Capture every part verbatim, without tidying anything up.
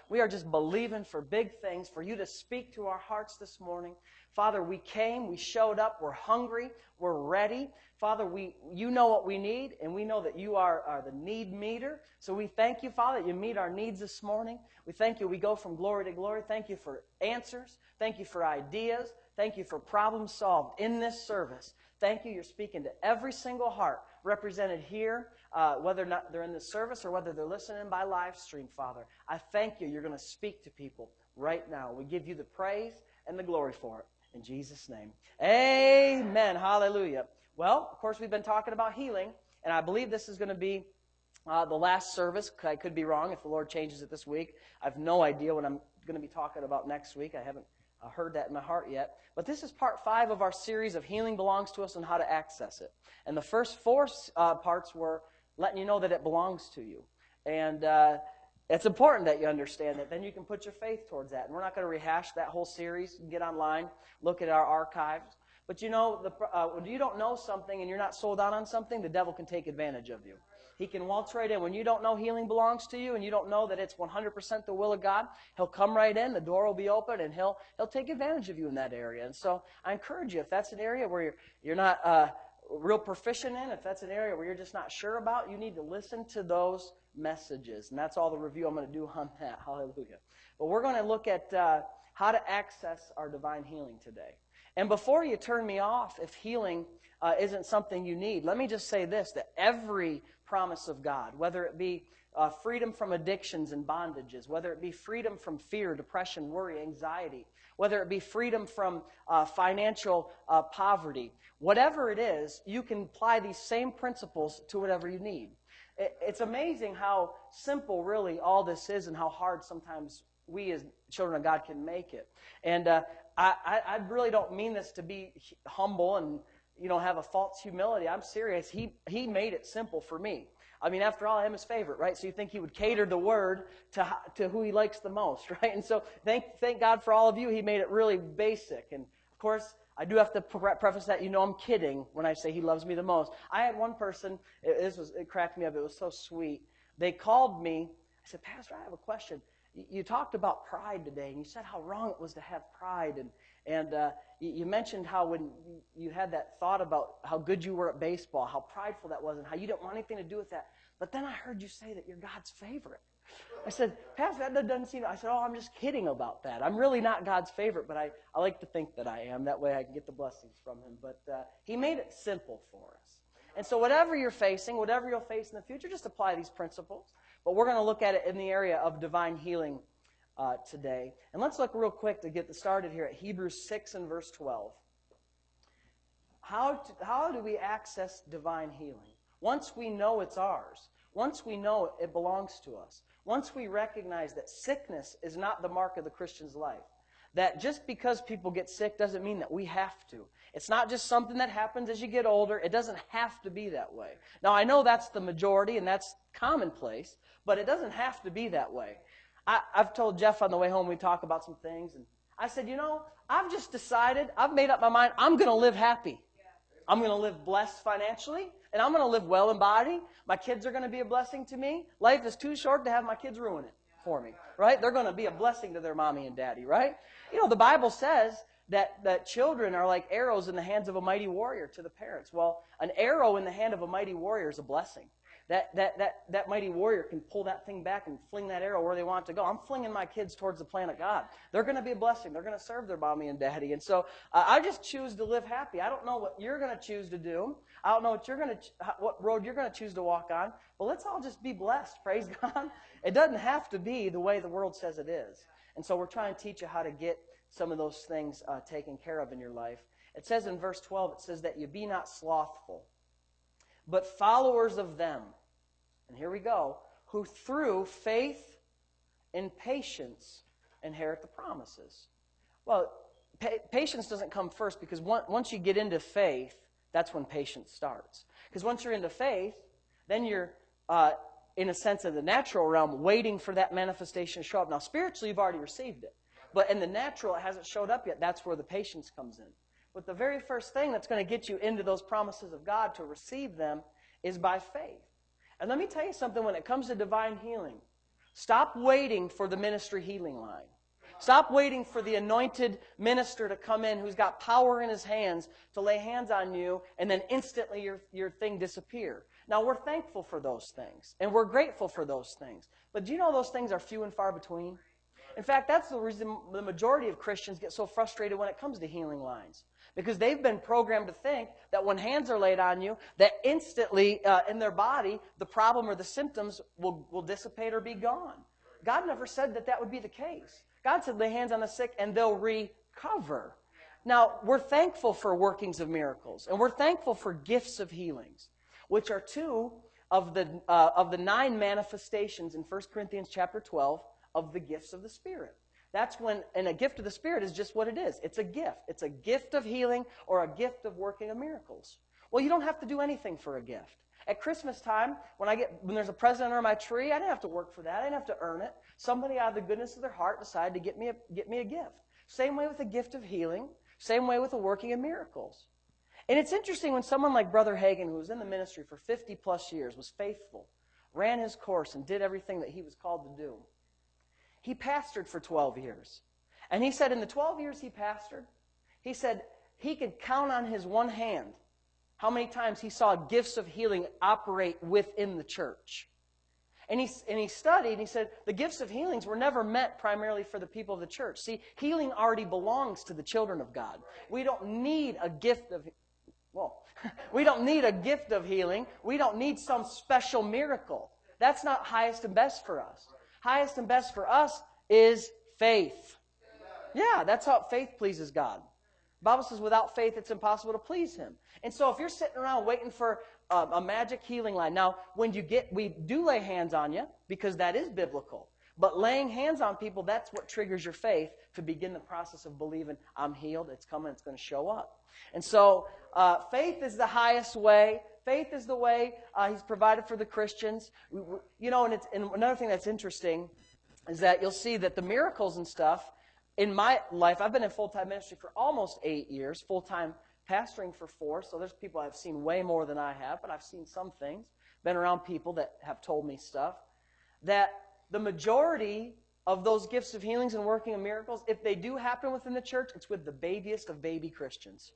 We are just believing for big things, for you to speak to our hearts this morning. Father, we came, we showed up, we're hungry, we're ready. Father, we you know what we need, and we know that you are, are the need meter. So we thank you, Father, that you meet our needs this morning. We thank you we go from glory to glory. Thank you for answers. Thank you for ideas. Thank you for problems solved in this service. Thank you, you're speaking to every single heart represented here, uh, whether or not they're in this service or whether they're listening by live stream, Father. I thank you, you're going to speak to people right now. We give you the praise and the glory for it. In Jesus' name. Amen. Hallelujah. Well, of course, we've been talking about healing, and I believe this is going to be uh, the last service. I could be wrong if the Lord changes it this week. I have no idea what I'm going to be talking about next week. I haven't uh, heard that in my heart yet. But this is part five of our series of Healing Belongs to Us and how to access it. And the first four uh, parts were letting you know that it belongs to you. And uh, it's important that you understand that. Then you can put your faith towards that. And we're not going to rehash that whole series. You can get online, look at our archives. But you know, the, uh, when you don't know something and you're not sold out on something, the devil can take advantage of you. He can waltz right in. When you don't know healing belongs to you and you don't know that it's one hundred percent the will of God, he'll come right in, the door will be open, and he'll he'll take advantage of you in that area. And so I encourage you, if that's an area where you're, you're not uh, real proficient in, if that's an area where you're just not sure about, you need to listen to those messages. And that's all the review I'm going to do on that. Hallelujah. But we're going to look at uh, how to access our divine healing today. And before you turn me off, if healing uh, isn't something you need, let me just say this, that every promise of God, whether it be uh, freedom from addictions and bondages, whether it be freedom from fear, depression, worry, anxiety, whether it be freedom from uh, financial uh, poverty, whatever it is, you can apply these same principles to whatever you need. It, it's amazing how simple really all this is and how hard sometimes we as children of God can make it. And uh, I, I, I really don't mean this to be humble and, you know, have a false humility. I'm serious. He he made it simple for me. I mean, after all, I am his favorite, right? So you think he would cater the word to to who he likes the most, right? And so thank thank God for all of you. He made it really basic. And of course, I do have to preface that, you know, I'm kidding when I say he loves me the most. I had one person, it, this was it cracked me up. It was so sweet. They called me. I said, Pastor, I have a question. You talked about pride today, and you said how wrong it was to have pride, and and uh, you, you mentioned how when you had that thought about how good you were at baseball, how prideful that was, and how you didn't want anything to do with that. But then I heard you say that you're God's favorite. I said, Pastor, that doesn't seem. I said, oh, I'm just kidding about that. I'm really not God's favorite, but I, I like to think that I am. That way I can get the blessings from Him. But uh, He made it simple for us. And so whatever you're facing, whatever you'll face in the future, just apply these principles. But we're going to look at it in the area of divine healing uh, today. And let's look real quick to get started here at Hebrews six and verse twelve. How, to, how do we access divine healing? Once we know it's ours, once we know it belongs to us, once we recognize that sickness is not the mark of the Christian's life, that just because people get sick doesn't mean that we have to. It's not just something that happens as you get older. It doesn't have to be that way. Now, I know that's the majority and that's commonplace, but it doesn't have to be that way. I, I've told Jeff on the way home, we talk about some things, and I said, you know, I've just decided, I've made up my mind, I'm going to live happy. I'm going to live blessed financially, and I'm going to live well in body. My kids are going to be a blessing to me. Life is too short to have my kids ruin it for me, right? They're going to be a blessing to their mommy and daddy, right? You know, the Bible says that, that children are like arrows in the hands of a mighty warrior to the parents. Well, an arrow in the hand of a mighty warrior is a blessing. That, that, that, that mighty warrior can pull that thing back and fling that arrow where they want it to go. I'm flinging my kids towards the plan of God. They're going to be a blessing. They're going to serve their mommy and daddy. And so uh, I just choose to live happy. I don't know what you're going to choose to do. I don't know what you're going to, what road you're going to choose to walk on. But let's all just be blessed. Praise God. It doesn't have to be the way the world says it is. And so we're trying to teach you how to get some of those things uh, taken care of in your life. It says in verse twelve, it says that you be not slothful, but followers of them. And here we go, who through faith and patience inherit the promises. Well, pa- patience doesn't come first because one, once you get into faith, that's when patience starts. Because once you're into faith, then you're, uh, in a sense of the natural realm, waiting for that manifestation to show up. Now, spiritually, you've already received it. But in the natural, it hasn't showed up yet. That's where the patience comes in. But the very first thing that's going to get you into those promises of God to receive them is by faith. And let me tell you something, when it comes to divine healing, Stop waiting for the ministry healing line. Stop waiting for the anointed minister to come in who's got power in his hands to lay hands on you and then instantly your, your thing disappear. Now, we're thankful for those things and we're grateful for those things. But do you know those things are few and far between? In fact, that's the reason the majority of Christians get so frustrated when it comes to healing lines. Because they've been programmed to think that when hands are laid on you, that instantly uh, in their body, the problem or the symptoms will, will dissipate or be gone. God never said that that would be the case. God said lay hands on the sick and they'll recover. Now, we're thankful for workings of miracles, and we're thankful for gifts of healings, which are two of the, uh, of the nine manifestations in First Corinthians chapter twelve of the gifts of the Spirit. That's when, and a gift of the Spirit is just what it is. It's a gift. It's a gift of healing or a gift of working of miracles. Well, you don't have to do anything for a gift. At Christmas time, when I get when there's a present under my tree, I didn't have to work for that. I didn't have to earn it. Somebody out of the goodness of their heart decided to get me a, get me a gift. Same way with the gift of healing. Same way with the working of miracles. And it's interesting when someone like Brother Hagin, who was in the ministry for fifty plus years, was faithful, ran his course, and did everything that he was called to do. He pastored for twelve years. And he said in the twelve years he pastored, he said he could count on his one hand how many times he saw gifts of healing operate within the church. And he, and he studied, and he said the gifts of healings were never meant primarily for the people of the church. See, healing already belongs to the children of God. We don't need a gift of, well, we don't need a gift of healing. We don't need some special miracle. That's not highest and best for us. Highest and best for us is faith. Yeah, that's how faith pleases God. The Bible says without faith it's impossible to please Him. And so if you're sitting around waiting for a, a magic healing line, now when you get, we do lay hands on you because that is biblical. But laying hands on people, that's what triggers your faith to begin the process of believing I'm healed, it's coming, it's going to show up. And so uh, faith is the highest way. Faith is the way uh, He's provided for the Christians. We, we, you know, and, it's, and another thing that's interesting is that you'll see that the miracles and stuff, in my life, I've been in full-time ministry for almost eight years, full-time pastoring for four, so there's people I've seen way more than I have, but I've seen some things, been around people that have told me stuff, that the majority of those gifts of healings and working of miracles, if they do happen within the church, it's with the babiest of baby Christians.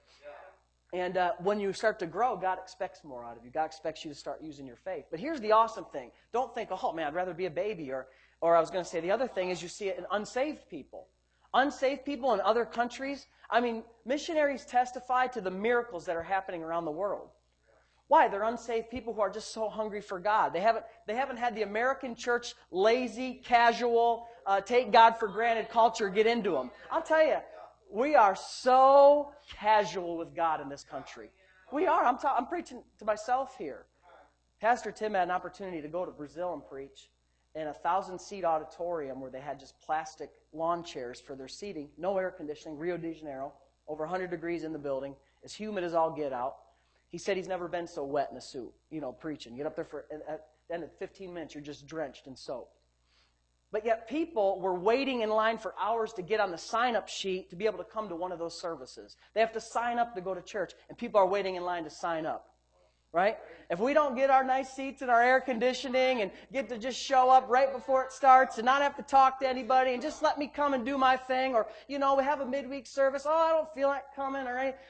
And uh, when you start to grow, God expects more out of you. God expects you to start using your faith. But here's the awesome thing. Don't think, oh, man, I'd rather be a baby. Or, or I was going to say the other thing is you see it in unsaved people. Unsaved people in other countries. I mean, missionaries testify to the miracles that are happening around the world. Why? They're unsaved people who are just so hungry for God. They haven't, they haven't had the American church lazy, casual, uh, take God for granted culture get into them. I'll tell you, we are so casual with God in this country. We are. I'm, ta- I'm preaching to myself here. Pastor Tim had an opportunity to go to Brazil and preach in a thousand-seat auditorium where they had just plastic lawn chairs for their seating, no air conditioning, Rio de Janeiro, over one hundred degrees in the building, as humid as all get out. He said he's never been so wet in a suit, you know, preaching. Get up there for, at the end of fifteen minutes, you're just drenched in soap. But yet people were waiting in line for hours to get on the sign-up sheet to be able to come to one of those services. They have to sign up to go to church, and people are waiting in line to sign up. Right? If we don't get our nice seats and our air conditioning and get to just show up right before it starts and not have to talk to anybody and just let me come and do my thing, or, you know, we have a midweek service, oh, I don't feel like coming, or anything.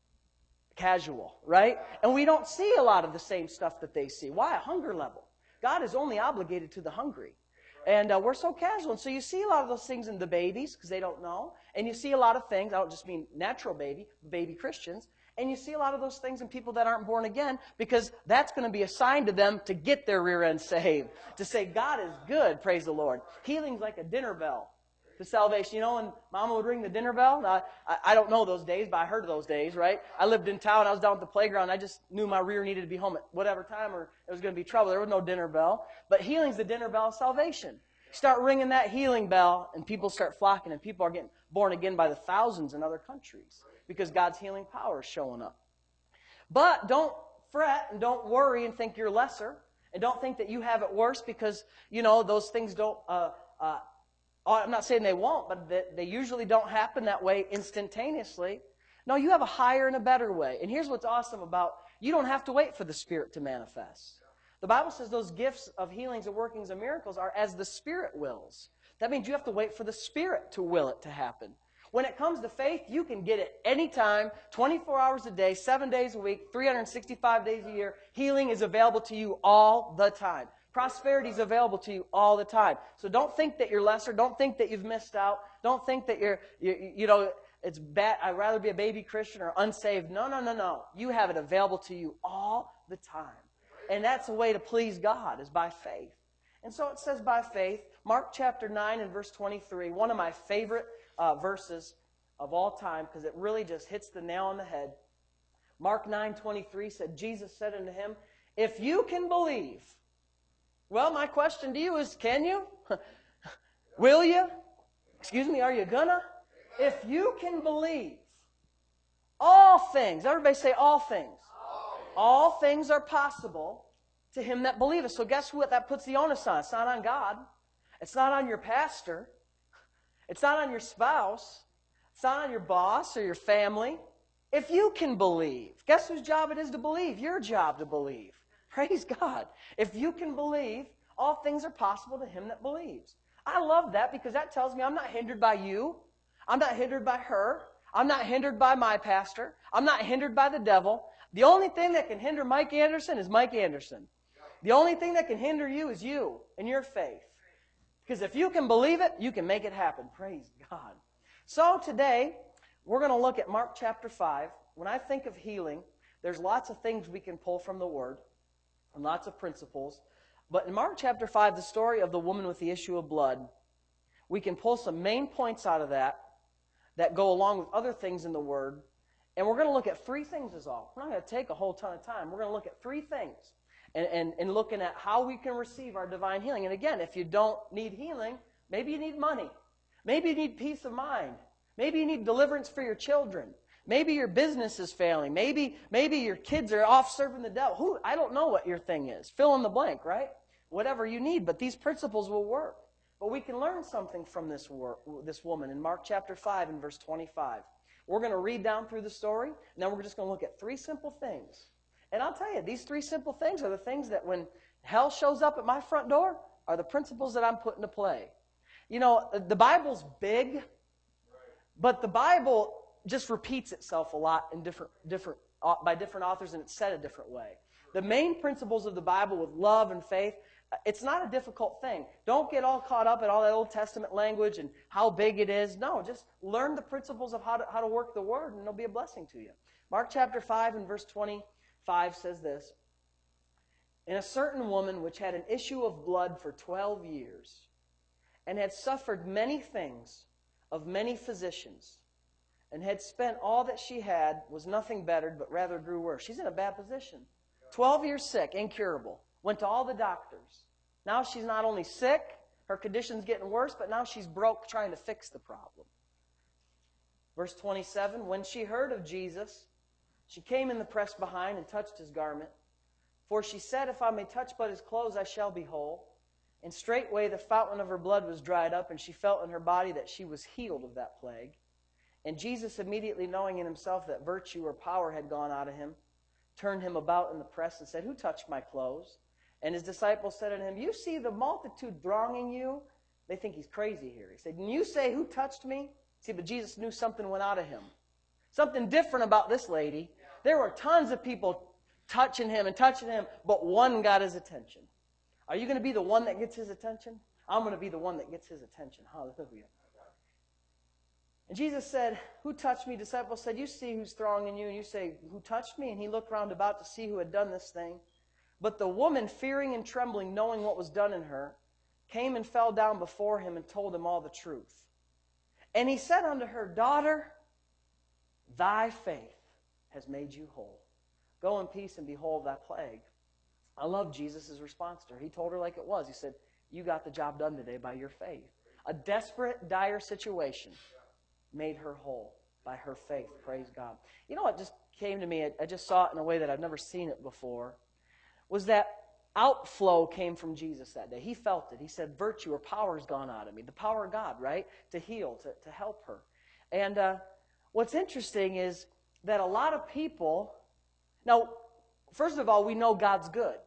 Casual, right? And we don't see a lot of the same stuff that they see. Why? A hunger level. God is only obligated to the hungry. And uh, we're so casual. And so you see a lot of those things in the babies because they don't know. And you see a lot of things, I don't just mean natural baby, baby Christians. And you see a lot of those things in people that aren't born again because that's going to be a sign to them to get their rear end saved. To say, God is good, praise the Lord. Healing's like a dinner bell to salvation. You know, when Mama would ring the dinner bell, I, I, I don't know those days, but I heard of those days, right? I lived in town, I was down at the playground, I just knew my rear needed to be home at whatever time or there was going to be trouble. There was no dinner bell. But healing's the dinner bell of salvation. Start ringing that healing bell, and people start flocking, and people are getting born again by the thousands in other countries because God's healing power is showing up. But don't fret and don't worry and think you're lesser, and don't think that you have it worse because, you know, those things don't, uh, uh, I'm not saying they won't, but they usually don't happen that way instantaneously. No, you have a higher and a better way. And here's what's awesome about, you don't have to wait for the Spirit to manifest. The Bible says those gifts of healings and workings and miracles are as the Spirit wills. That means you have to wait for the Spirit to will it to happen. When it comes to faith, you can get it anytime, twenty-four hours a day, seven days a week, three hundred sixty-five days a year. Healing is available to you all the time. Prosperity is available to you all the time. So don't think that you're lesser. Don't think that you've missed out. Don't think that you're, you, you know, it's bad. I'd rather be a baby Christian or unsaved. No, no, no, no. You have it available to you all the time. And that's the way to please God, is by faith. And so it says by faith. Mark chapter nine and verse twenty-three, one of my favorite uh, verses of all time, because it really just hits the nail on the head. Mark nine twenty-three said, Jesus said unto him, if you can believe. Well, my question to you is, can you? Will you? Excuse me, are you gonna? If you can believe, all things, everybody say all things. All things are possible to him that believeth. So guess what that puts the onus on? It's not on God. It's not on your pastor. It's not on your spouse. It's not on your boss or your family. If you can believe, guess whose job it is to believe? Your job to believe. Praise God. If you can believe, all things are possible to him that believes. I love that because that tells me I'm not hindered by you. I'm not hindered by her. I'm not hindered by my pastor. I'm not hindered by the devil. The only thing that can hinder Mike Anderson is Mike Anderson. The only thing that can hinder you is you and your faith. Because if you can believe it, you can make it happen. Praise God. So today, we're going to look at Mark chapter five. When I think of healing, there's lots of things we can pull from the Word and lots of principles. But in Mark chapter five, the story of the woman with the issue of blood, we can pull some main points out of that that go along with other things in the Word. And we're going to look at three things is all. We're not going to take a whole ton of time. We're going to look at three things and, and, and looking at how we can receive our divine healing. And again, if you don't need healing, maybe you need money. Maybe you need peace of mind. Maybe you need deliverance for your children. Maybe your business is failing. Maybe, maybe your kids are off serving the devil. Who, I don't know what your thing is. Fill in the blank, right? Whatever you need, but these principles will work. But we can learn something from this, wor- this woman in Mark chapter five and verse twenty-five. We're going to read down through the story, and then we're just going to look at three simple things. And I'll tell you, these three simple things are the things that when hell shows up at my front door are the principles that I'm putting to play. You know, the Bible's big, but the Bible just repeats itself a lot in different, different, by different authors, and it's said a different way. The main principles of the Bible with love and faith, it's not a difficult thing. Don't get all caught up in all that Old Testament language and how big it is. No, just learn the principles of how to, how to work the Word, and it'll be a blessing to you. Mark chapter five and verse twenty-five says this, and a certain woman which had an issue of blood for twelve years, and had suffered many things of many physicians, and had spent all that she had, was nothing bettered, but rather grew worse. She's in a bad position. Twelve years sick, incurable. Went to all the doctors. Now she's not only sick, her condition's getting worse, but now she's broke trying to fix the problem. Verse twenty-seven, when she heard of Jesus, she came in the press behind and touched his garment. For she said, if I may touch but his clothes, I shall be whole. And straightway the fountain of her blood was dried up, and she felt in her body that she was healed of that plague. And Jesus, immediately knowing in himself that virtue or power had gone out of him, turned him about in the press and said, who touched my clothes? And his disciples said unto him, you see the multitude thronging you? They think he's crazy here. He said, and you say, who touched me? See, but Jesus knew something went out of him. Something different about this lady. There were tons of people touching him and touching him, but one got his attention. Are you going to be the one that gets his attention? I'm going to be the one that gets his attention. Hallelujah. And Jesus said, who touched me? Disciples said, you see who's thronging you, and you say, who touched me? And he looked round about to see who had done this thing. But the woman, fearing and trembling, knowing what was done in her, came and fell down before him and told him all the truth. And he said unto her, daughter, thy faith has made you whole. Go in peace and behold thy plague. I love Jesus' response to her. He told her like it was. He said, you got the job done today by your faith. A desperate, dire situation made her whole by her faith. Praise God. You know what just came to me? I, I just saw it in a way that I've never seen it before. Was that outflow came from Jesus that day. He felt it. He said, virtue or power has gone out of me. The power of God, right? To heal, to, to help her. And uh, what's interesting is that a lot of people, now, first of all, we know God's good.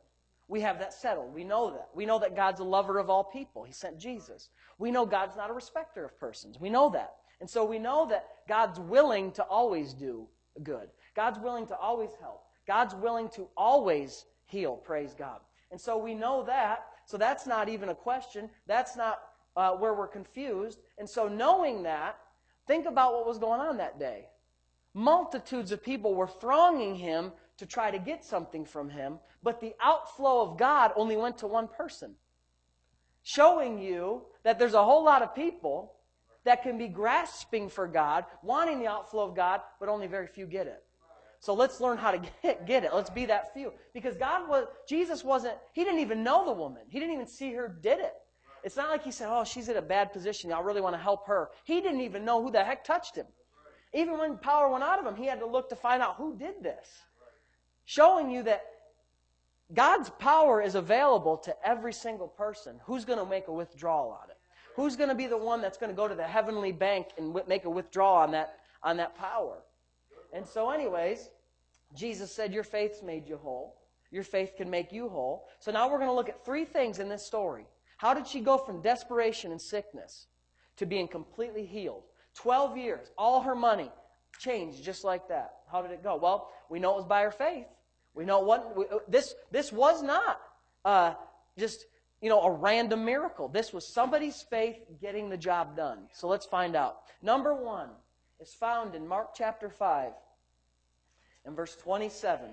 We have that settled. We know that. We know that God's a lover of all people. He sent Jesus. We know God's not a respecter of persons. We know that. And so we know that God's willing to always do good. God's willing to always help. God's willing to always heal, praise God. And so we know that. So that's not even a question. That's not uh, where we're confused. And so knowing that, think about what was going on that day. Multitudes of people were thronging him to try to get something from him, but the outflow of God only went to one person. Showing you that there's a whole lot of people that can be grasping for God, wanting the outflow of God, but only very few get it. So let's learn how to get, get it. Let's be that few. Because God was, Jesus wasn't, he didn't even know the woman. He didn't even see her did it. It's not like he said, oh, she's in a bad position. I really want to help her. He didn't even know who the heck touched him. Even when power went out of him, he had to look to find out who did this. Showing you that God's power is available to every single person. Who's going to make a withdrawal on it? Who's going to be the one that's going to go to the heavenly bank and make a withdrawal on that, on that power? And so anyways, Jesus said, your faith's made you whole. Your faith can make you whole. So now we're going to look at three things in this story. How did she go from desperation and sickness to being completely healed? Twelve years, all her money changed just like that. How did it go? Well, we know it was by her faith. We know what this this was not uh, just you know a random miracle. This was somebody's faith getting the job done. So let's find out. Number one is found in Mark chapter five and verse twenty-seven.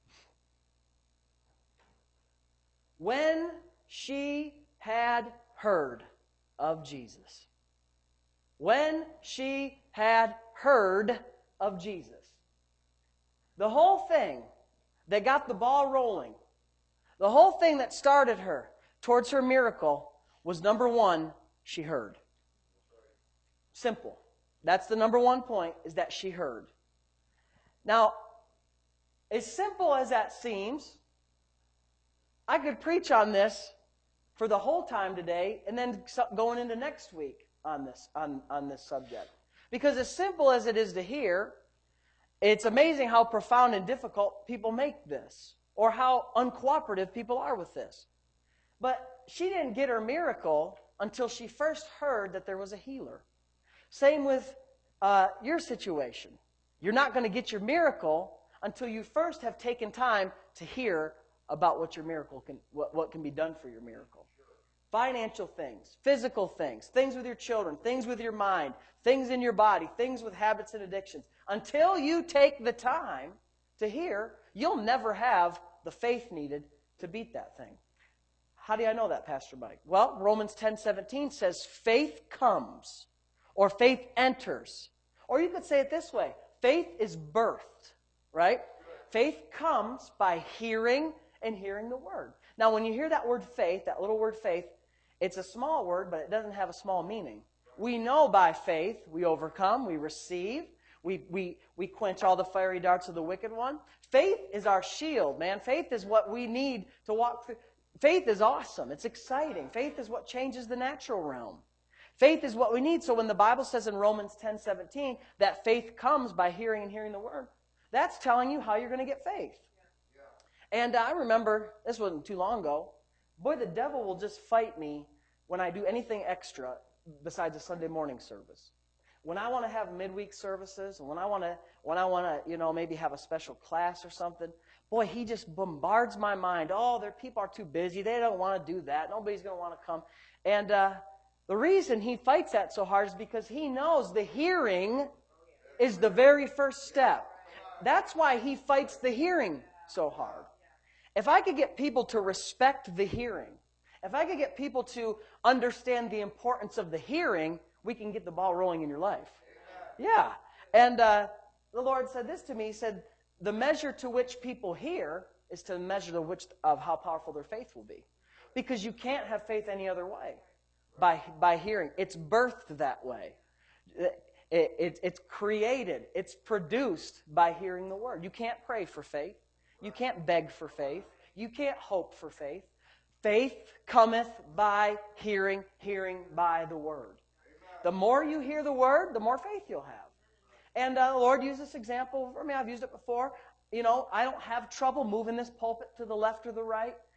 When she had heard of Jesus. When she had heard of Jesus. The whole thing that got the ball rolling, the whole thing that started her towards her miracle was, number one, she heard. Simple. That's the number one point, is that she heard. Now, as simple as that seems, I could preach on this for the whole time today and then going into next week on this, on, on this subject. Because as simple as it is to hear, it's amazing how profound and difficult people make this, or how uncooperative people are with this. But she didn't get her miracle until she first heard that there was a healer. Same with uh, your situation. You're not going to get your miracle until you first have taken time to hear about what your miracle can, what, what can be done for your miracle. Financial things, physical things, things with your children, things with your mind, things in your body, things with habits and addictions. Until you take the time to hear, you'll never have the faith needed to beat that thing. How do I know that, Pastor Mike? Well, Romans ten seventeen says faith comes, or faith enters. Or you could say it this way, faith is birthed, right? Faith comes by hearing and hearing the word. Now, when you hear that word faith, that little word faith, it's a small word, but it doesn't have a small meaning. We know by faith we overcome, we receive, we, we, we quench all the fiery darts of the wicked one. Faith is our shield, man. Faith is what we need to walk through. Faith is awesome. It's exciting. Faith is what changes the natural realm. Faith is what we need. So when the Bible says in Romans ten seventeen that faith comes by hearing and hearing the word, that's telling you how you're going to get faith. And I remember, this wasn't too long ago, boy, the devil will just fight me when I do anything extra besides a Sunday morning service. When I want to have midweek services, and when I want to, when I want to, you know, maybe have a special class or something, boy, he just bombards my mind. Oh, their people are too busy. They don't want to do that. Nobody's going to want to come. And uh, the reason he fights that so hard is because he knows the hearing is the very first step. That's why he fights the hearing so hard. If I could get people to respect the hearing, if I could get people to understand the importance of the hearing, we can get the ball rolling in your life. Yeah. And uh, the Lord said this to me. He said, the measure to which people hear is to measure the which of how powerful their faith will be. Because you can't have faith any other way, by, by hearing. It's birthed that way. It, it, it's created. It's produced by hearing the word. You can't pray for faith. You can't beg for faith. You can't hope for faith. Faith cometh by hearing, hearing by the word. The more you hear the word, the more faith you'll have. And uh, the Lord used this example for me. I've used it before. You know, I don't have trouble moving this pulpit to the left or the right.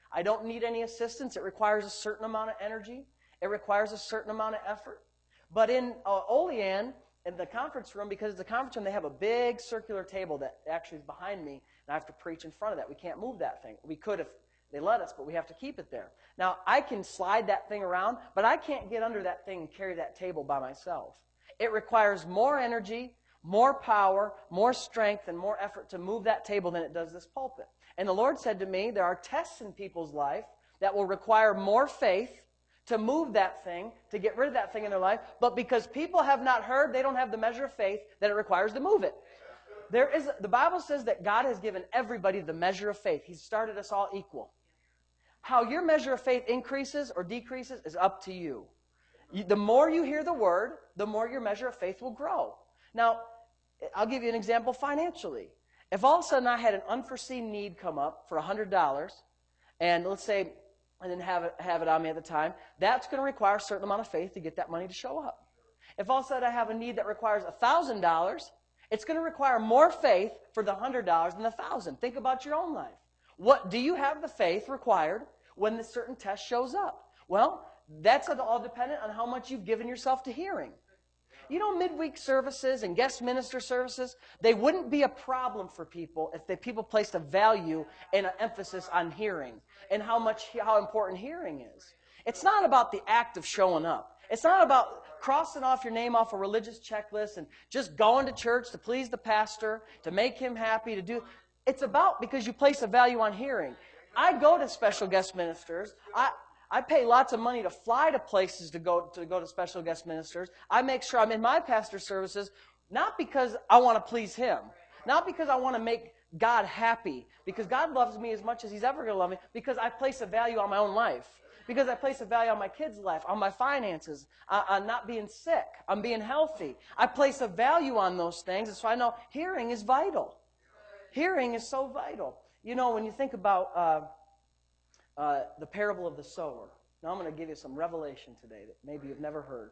I don't need any assistance. It requires a certain amount of energy. It requires a certain amount of effort. But in uh, Olean, in the conference room, because it's a conference room, they have a big circular table that actually is behind me, and I have to preach in front of that. We can't move that thing. We could if they let us, but we have to keep it there. Now, I can slide that thing around, but I can't get under that thing and carry that table by myself. It requires more energy, more power, more strength, and more effort to move that table than it does this pulpit. And the Lord said to me, there are tests in people's life that will require more faith to move that thing, to get rid of that thing in their life, but because people have not heard, they don't have the measure of faith that it requires to move it. There is, the Bible says that God has given everybody the measure of faith. He's started us all equal. How your measure of faith increases or decreases is up to you. You, the more you hear the word, the more your measure of faith will grow. Now, I'll give you an example financially. If all of a sudden I had an unforeseen need come up for one hundred dollars, and let's say I didn't have it, have it on me at the time, that's going to require a certain amount of faith to get that money to show up. If all of a sudden I have a need that requires one thousand dollars, it's going to require more faith for the one hundred dollars than the one thousand dollars. Think about your own life. What do you have the faith required when the certain test shows up? Well, that's all dependent on how much you've given yourself to hearing. You know, midweek services and guest minister services, they wouldn't be a problem for people if the people placed a value and an emphasis on hearing and how much, how important hearing is. It's not about the act of showing up. It's not about crossing off your name off a religious checklist and just going to church to please the pastor, to make him happy, to do. It's about because you place a value on hearing. I go to special guest ministers. I I pay lots of money to fly to places to go to go to special guest ministers. I make sure I'm in my pastor's services, not because I want to please him, not because I want to make God happy, because God loves me as much as he's ever going to love me, because I place a value on my own life, because I place a value on my kids' life, on my finances, on, on not being sick, on being healthy. I place a value on those things, and so I know hearing is vital. Hearing is so vital. You know, when you think about Uh, Uh, the parable of the sower. Now I'm going to give you some revelation today that maybe you've never heard.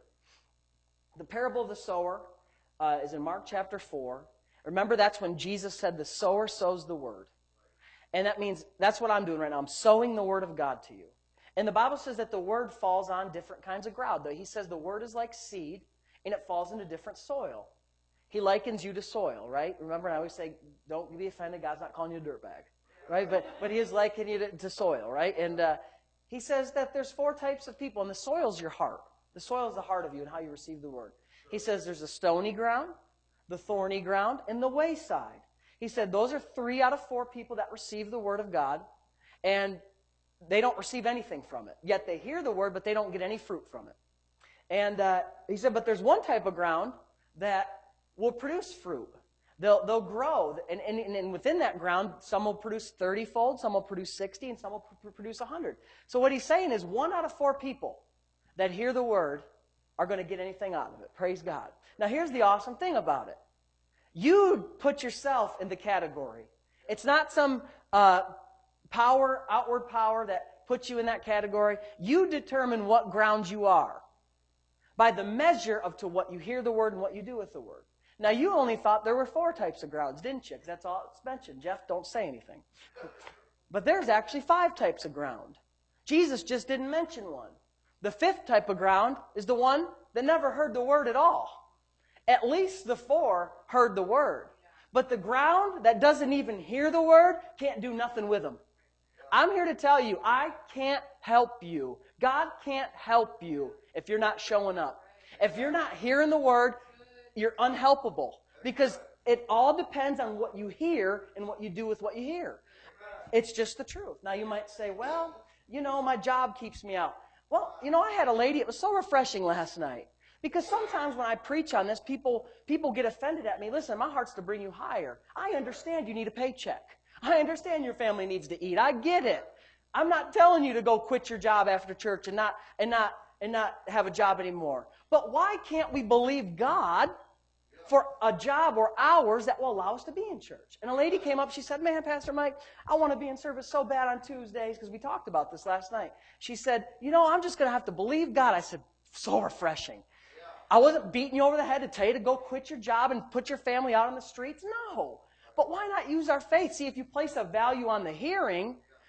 The parable of the sower uh, is in Mark chapter four. Remember, that's when Jesus said the sower sows the word. And that means, that's what I'm doing right now. I'm sowing the word of God to you. And the Bible says that the word falls on different kinds of ground. He says the word is like seed, and it falls into different soil. He likens you to soil, right? Remember, I always say, don't be offended. God's not calling you a dirtbag. Right, but but he is likening you to, to soil, right? And uh, he says that there's four types of people, and the soil's your heart. The soil is the heart of you and how you receive the word. He says there's the stony ground, the thorny ground, and the wayside. He said those are three out of four people that receive the word of God, and they don't receive anything from it. Yet they hear the word, but they don't get any fruit from it. And uh, he said, but there's one type of ground that will produce fruit. They'll, they'll grow, and, and, and within that ground, some will produce thirty-fold, some will produce sixty, and some will pr- produce one hundred. So what he's saying is one out of four people that hear the word are going to get anything out of it. Praise God. Now here's the awesome thing about it. You put yourself in the category. It's not some uh, power, outward power that puts you in that category. You determine what ground you are by the measure of to what you hear the word and what you do with the word. Now, you only thought there were four types of grounds, didn't you? Because that's all it's mentioned. Jeff, don't say anything. But there's actually five types of ground. Jesus just didn't mention one. The fifth type of ground is the one that never heard the word at all. At least the four heard the word. But the ground that doesn't even hear the word can't do nothing with them. I'm here to tell you, I can't help you. God can't help you if you're not showing up. If you're not hearing the word, you're unhelpable, because it all depends on what you hear and what you do with what you hear. It's just the truth. Now, you might say, well, you know, my job keeps me out. Well, you know, I had a lady, it was so refreshing last night, because sometimes when I preach on this, people, people get offended at me. Listen, my heart's to bring you higher. I understand you need a paycheck. I understand your family needs to eat. I get it. I'm not telling you to go quit your job after church and not, and not, and not have a job anymore. But why can't we believe God for a job or hours that will allow us to be in church? And a lady came up, she said, man, Pastor Mike, I want to be in service so bad on Tuesdays, because we talked about this last night. She said, you know, I'm just going to have to believe God. I said, so refreshing. I wasn't beating you over the head to tell you to go quit your job and put your family out on the streets. No. But why not use our faith? See, if you place a value on the hearing,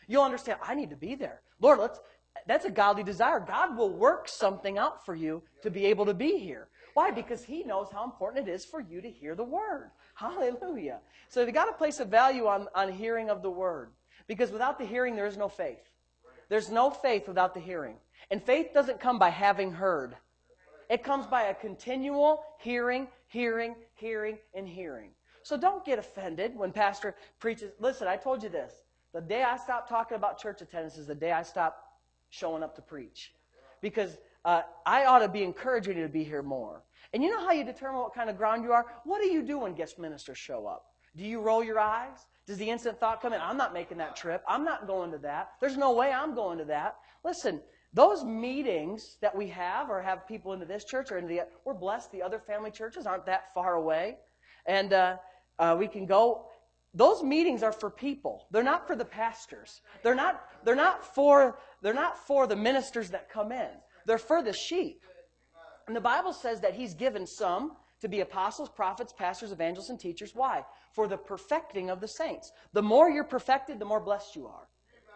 You'll understand, I need to be there. Lord, let's, that's a godly desire. God will work something out for you to be able to be here. Why? Because He knows how important it is for you to hear the Word. Hallelujah. So you've got to place a value on, on hearing of the Word. Because without the hearing, there is no faith. There's no faith without the hearing. And faith doesn't come by having heard. It comes by a continual hearing, hearing, hearing, and hearing. So don't get offended when Pastor preaches. Listen, I told you this. The day I stop talking about church attendance is the day I stop showing up to preach. Because uh, I ought to be encouraging you to be here more. And you know how you determine what kind of ground you are? What do you do when guest ministers show up? Do you roll your eyes? Does the instant thought come in? I'm not making that trip. I'm not going to that. There's no way I'm going to that. Listen, those meetings that we have or have people into this church or into the, we're blessed. The other family churches aren't that far away. And uh, uh, we can go. Those meetings are for people. They're not for the pastors. They're not, they're not for, they're not for the ministers that come in. They're for the sheep. And the Bible says that He's given some to be apostles, prophets, pastors, evangelists, and teachers. Why? For the perfecting of the saints. The more you're perfected, the more blessed you are.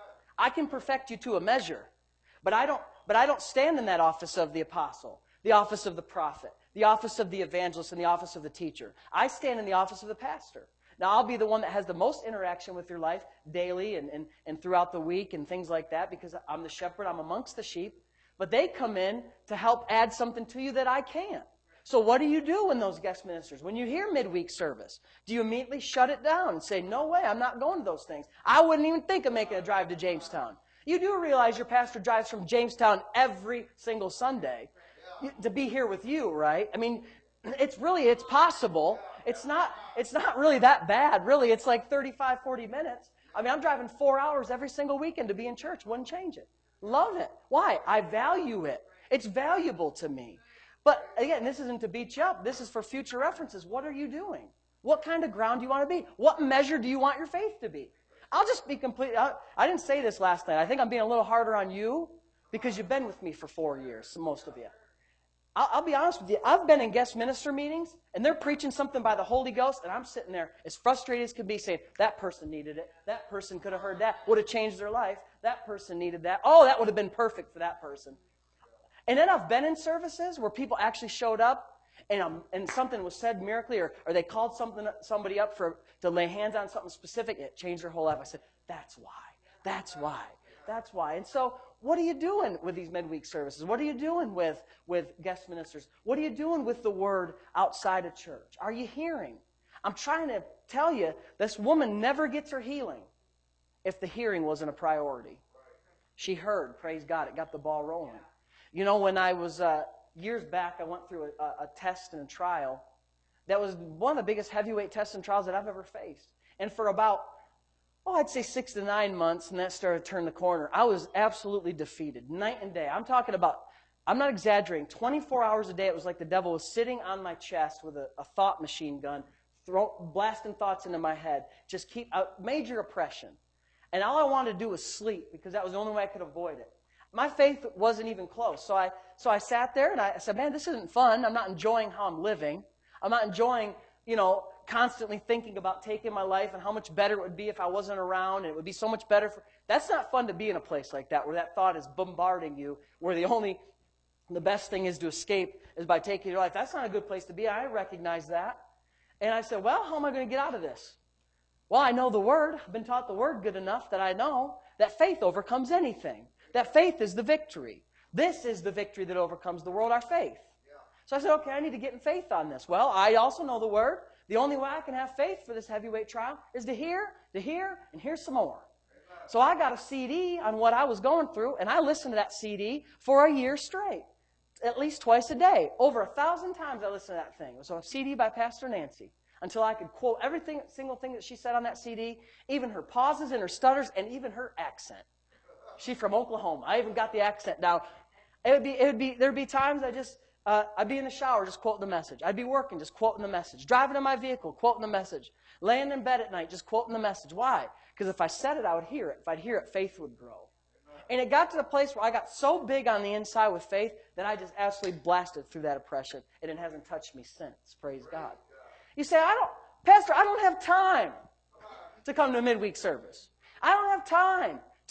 I can perfect you to a measure, but I don't, but I don't stand in that office of the apostle, the office of the prophet, the office of the evangelist, and the office of the teacher. I stand in the office of the pastor. Now, I'll be the one that has the most interaction with your life daily and, and, and throughout the week and things like that because I'm the shepherd, I'm amongst the sheep. But they come in to help add something to you that I can't. So what do you do when those guest ministers, when you hear midweek service? Do you immediately shut it down and say, no way, I'm not going to those things? I wouldn't even think of making a drive to Jamestown. You do realize your pastor drives from Jamestown every single Sunday to be here with you, right? I mean, it's really, it's possible. It's not, it's not really that bad, really. It's like thirty-five, forty minutes. I mean, I'm driving four hours every single weekend to be in church. Wouldn't change it. Love it. Why? I value it. It's valuable to me. But again, this isn't to beat you up. This is for future references. What are you doing? What kind of ground do you want to be? What measure do you want your faith to be? I'll just be completely, I, I didn't say this last night. I think I'm being a little harder on you because you've been with me for four years, most of you. I'll, I'll be honest with you. I've been in guest minister meetings, and they're preaching something by the Holy Ghost, and I'm sitting there as frustrated as could be saying, that person needed it. That person could have heard that. Would have changed their life. That person needed that. Oh, that would have been perfect for that person. And then I've been in services where people actually showed up and um, and something was said miraculously, or, or they called something somebody up for to lay hands on something specific. It changed their whole life. I said, that's why. That's why. That's why. And so what are you doing with these midweek services? What are you doing with, with guest ministers? What are you doing with the Word outside of church? Are you hearing? I'm trying to tell you, this woman never gets her healing if the hearing wasn't a priority. She heard, praise God, it got the ball rolling. You know, when I was, uh, years back, I went through a, a test and a trial that was one of the biggest heavyweight tests and trials that I've ever faced. And for about, oh, I'd say six to nine months, and that started to turn the corner, I was absolutely defeated, night and day. I'm talking about, I'm not exaggerating, twenty-four hours a day, it was like the devil was sitting on my chest with a, a thought machine gun, throw, blasting thoughts into my head, just keep, uh, major oppression. And all I wanted to do was sleep, because that was the only way I could avoid it. My faith wasn't even close. So I so I sat there and I said, man, this isn't fun. I'm not enjoying how I'm living. I'm not enjoying, you know, constantly thinking about taking my life and how much better it would be if I wasn't around. And it would be so much better. For, that's not fun to be in a place like that where that thought is bombarding you, where the only, the best thing is to escape is by taking your life. That's not a good place to be. I recognize that. And I said, well, how am I going to get out of this? Well, I know the Word. I've been taught the Word good enough that I know that faith overcomes anything. That faith is the victory. This is the victory that overcomes the world, our faith. Yeah. So I said, okay, I need to get in faith on this. Well, I also know the Word. The only way I can have faith for this heavyweight trial is to hear, to hear, and hear some more. Amen. So I got a C D on what I was going through, and I listened to that C D for a year straight, at least twice a day. Over a thousand times I listened to that thing. It was a C D by Pastor Nancy, until I could quote every single thing that she said on that C D, even her pauses and her stutters, and even her accent. She's from Oklahoma. I even got the accent down. It would be, it would be, there'd be times I just, uh, I'd be in the shower just quoting the message. I'd be working just quoting the message. Driving in my vehicle, quoting the message. Laying in bed at night, just quoting the message. Why? Because if I said it, I would hear it. If I'd hear it, faith would grow. And it got to the place where I got so big on the inside with faith that I just absolutely blasted through that oppression. And it hasn't touched me since. Praise God. You say, I don't, Pastor, I don't have time to come to a midweek service. I don't have time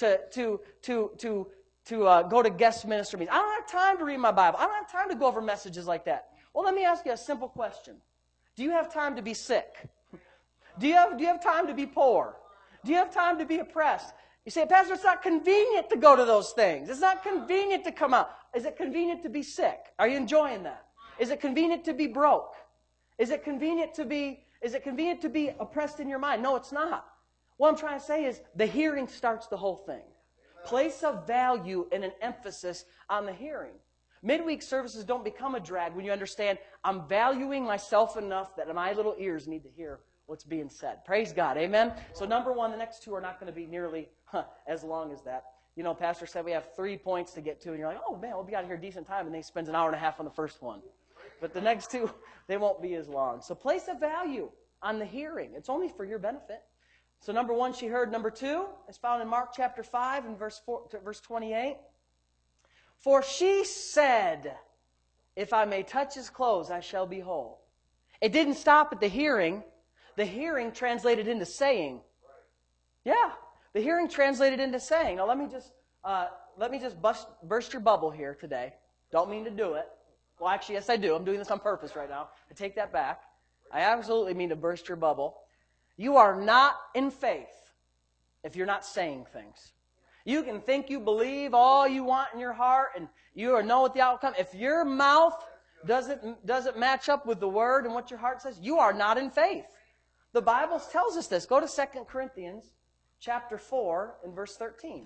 to, to, to, to, to uh, go to guest minister meetings. I don't have time to read my Bible. I don't have time to go over messages like that. Well, let me ask you a simple question. Do you have time to be sick? Do you have, do you have time to be poor? Do you have time to be oppressed? You say, Pastor, it's not convenient to go to those things. It's not convenient to come out. Is it convenient to be sick? Are you enjoying that? Is it convenient to be broke? Is it convenient to be, is it convenient to be oppressed in your mind? No, it's not. What I'm trying to say is the hearing starts the whole thing. Place a value and an emphasis on the hearing. Midweek services don't become a drag when you understand I'm valuing myself enough that my little ears need to hear what's being said. Praise God. Amen? So number one, the next two are not going to be nearly huh, as long as that. You know, Pastor said we have three points to get to, and you're like, oh, man, we'll be out here a decent time, and they spend an hour and a half on the first one. But the next two, they won't be as long. So place a value on the hearing. It's only for your benefit. So number one, she heard. Number two is found in Mark chapter five and verse four, verse twenty-eight. For she said, if I may touch his clothes, I shall be whole. It didn't stop at the hearing. The hearing translated into saying. Yeah, the hearing translated into saying. Now let me just uh, let me just bust, burst your bubble here today. Don't mean to do it. Well, actually, yes, I do. I'm doing this on purpose right now. I take that back. I absolutely mean to burst your bubble. You are not in faith if you're not saying things. You can think you believe all you want in your heart and you know what the outcome. If your mouth doesn't, doesn't match up with the word and what your heart says, you are not in faith. The Bible tells us this. Go to Second Corinthians chapter four and verse thirteen.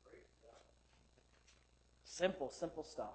Simple, simple stuff.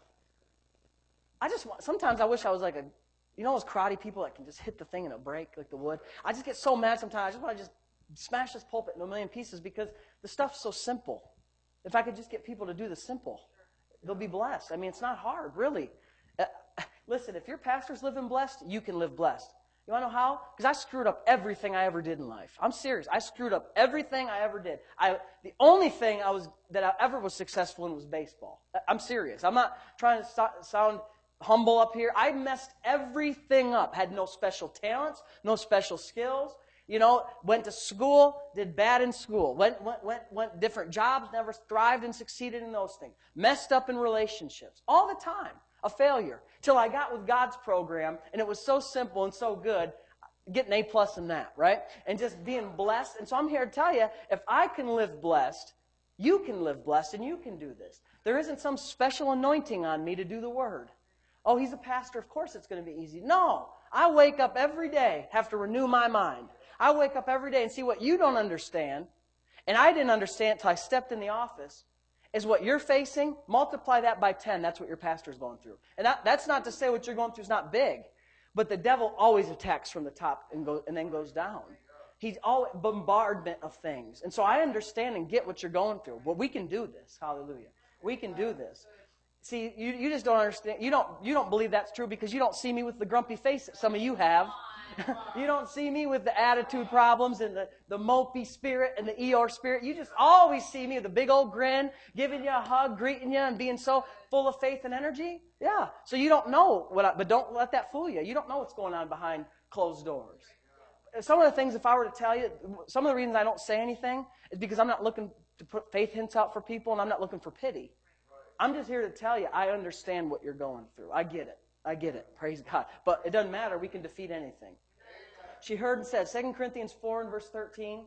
I just want, sometimes I wish I was like a, you know those karate people that can just hit the thing and it'll break like the wood? I just get so mad sometimes. I just want to just smash this pulpit into a million pieces because the stuff's so simple. If I could just get people to do the simple, they'll be blessed. I mean, it's not hard, really. Uh, listen, if your pastor's living blessed, you can live blessed. You want to know how? Because I screwed up everything I ever did in life. I'm serious. I screwed up everything I ever did. I, the only thing I was that I ever was successful in was baseball. I'm serious. I'm not trying to so, sound humble up here. I messed everything up. Had no special talents, no special skills. You know, went to school, did bad in school. Went, went, went, went different jobs, never thrived and succeeded in those things. Messed up in relationships. All the time. A failure. Till I got with God's program, and it was so simple and so good, getting A plus in that, right? And just being blessed. And so I'm here to tell you, if I can live blessed, you can live blessed, and you can do this. There isn't some special anointing on me to do the word. Oh, he's a pastor, of course it's going to be easy. No. I wake up every day, have to renew my mind. I wake up every day and see what you don't understand, and I didn't understand until I stepped in the office, is what you're facing, multiply that by ten. That's what your pastor's going through. And that, that's not to say what you're going through is not big, but the devil always attacks from the top and, go, and then goes down. He's always bombardment of things. And so I understand and get what you're going through, but we can do this. Hallelujah. We can do this. See, you, you just don't understand. You don't, you don't believe that's true because you don't see me with the grumpy face that some of you have. You don't see me with the attitude problems and the, the mopey spirit and the Eeyore spirit. You just always see me with a big old grin, giving you a hug, greeting you, and being so full of faith and energy. Yeah. So you don't know what I, but don't let that fool you. You don't know what's going on behind closed doors. Some of the things, if I were to tell you, some of the reasons I don't say anything is because I'm not looking to put faith hints out for people, and I'm not looking for pity. I'm just here to tell you I understand what you're going through. I get it. I get it. Praise God. But it doesn't matter. We can defeat anything. She heard and said, Second Corinthians four and verse thirteen.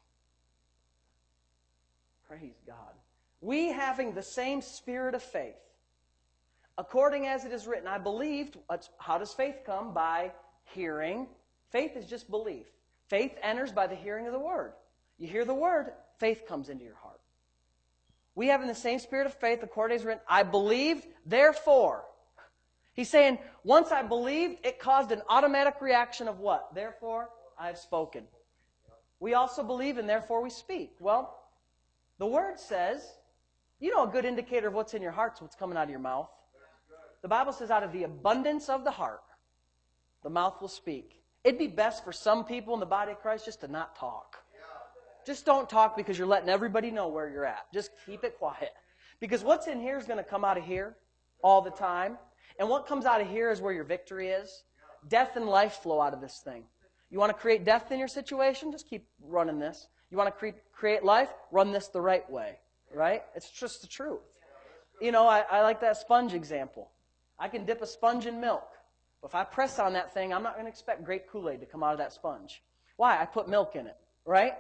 Praise God. We having the same spirit of faith, according as it is written, I believed. How does faith come? By hearing. Faith is just belief. Faith enters by the hearing of the word. You hear the word, faith comes into your heart. We having the same spirit of faith, according as it is written, I believed, therefore. He's saying, once I believed, it caused an automatic reaction of what? Therefore, I have spoken. We also believe, and therefore we speak. Well, the Word says, you know a good indicator of what's in your heart is what's coming out of your mouth. The Bible says, out of the abundance of the heart, the mouth will speak. It'd be best for some people in the body of Christ just to not talk. Just don't talk because you're letting everybody know where you're at. Just keep it quiet. Because what's in here is going to come out of here all the time. And what comes out of here is where your victory is. Death and life flow out of this thing. You want to create death in your situation? Just keep running this. You want to cre- create life? Run this the right way. right? It's just the truth. You know, I, I like that sponge example. I can dip a sponge in milk. But if I press on that thing, I'm not going to expect grape Kool-Aid to come out of that sponge. Why? I put milk in it, right?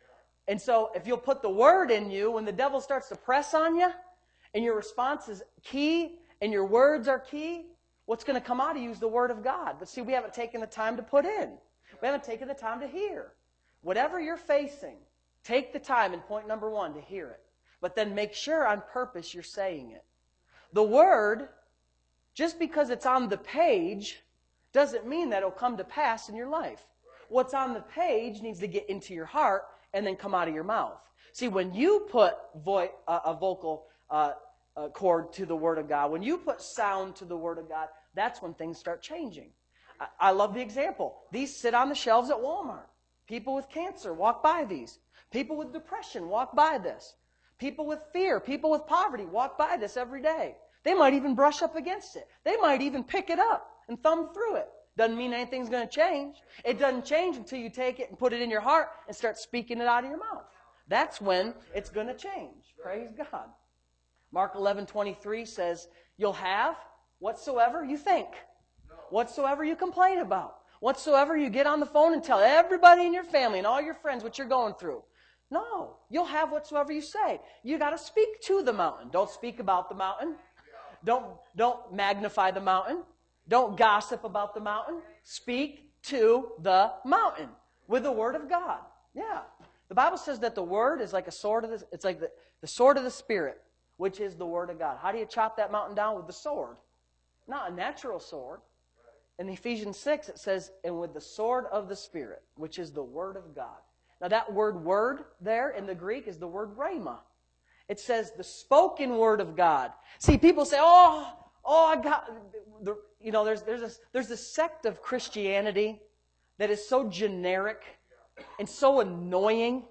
And so if you'll put the Word in you, when the devil starts to press on you, and your response is key, and your words are key, what's going to come out of you is the Word of God. But see, we haven't taken the time to put in. We haven't taken the time to hear. Whatever you're facing, take the time in point number one to hear it. But then make sure on purpose you're saying it. The Word, just because it's on the page, doesn't mean that it'll come to pass in your life. What's on the page needs to get into your heart and then come out of your mouth. See, when you put vo- uh, a vocal uh, uh, cord to the Word of God, when you put sound to the Word of God, that's when things start changing. I, I love the example. These sit on the shelves at Walmart. People with cancer walk by these. People with depression walk by this. People with fear, people with poverty walk by this every day. They might even brush up against it. They might even pick it up and thumb through it. Doesn't mean anything's going to change. It doesn't change until you take it and put it in your heart and start speaking it out of your mouth. That's when it's going to change. Praise God. Mark eleven twenty-three says, you'll have whatsoever you think, whatsoever you complain about, whatsoever you get on the phone and tell everybody in your family and all your friends what you're going through. No, you'll have whatsoever you say. You got to speak to the mountain. Don't speak about the mountain. Don't, don't magnify the mountain. Don't gossip about the mountain. Speak to the mountain with the Word of God. Yeah. The Bible says that the Word is like a sword of the, it's like the, the sword of the Spirit, which is the Word of God. How do you chop that mountain down? With the sword. Not a natural sword. In Ephesians six, it says, and with the sword of the Spirit, which is the Word of God. Now that word word there in the Greek is the word rhema. It says the spoken word of God. See, people say, oh, oh, I got, the, you know, there's, there's, a, there's a sect of Christianity that is so generic and so annoying.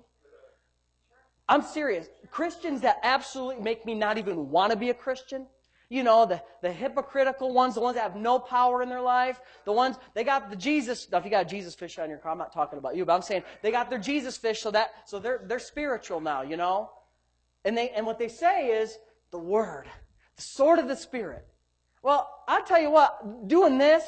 I'm serious. Christians that absolutely make me not even want to be a Christian. You know, the, the hypocritical ones, the ones that have no power in their life, the ones, they got the Jesus stuff. You got a Jesus fish on your car. I'm not talking about you, but I'm saying they got their Jesus fish, so that so they're they're spiritual now, you know? And they and what they say is the Word, the sword of the Spirit. Well, I'll tell you what, doing this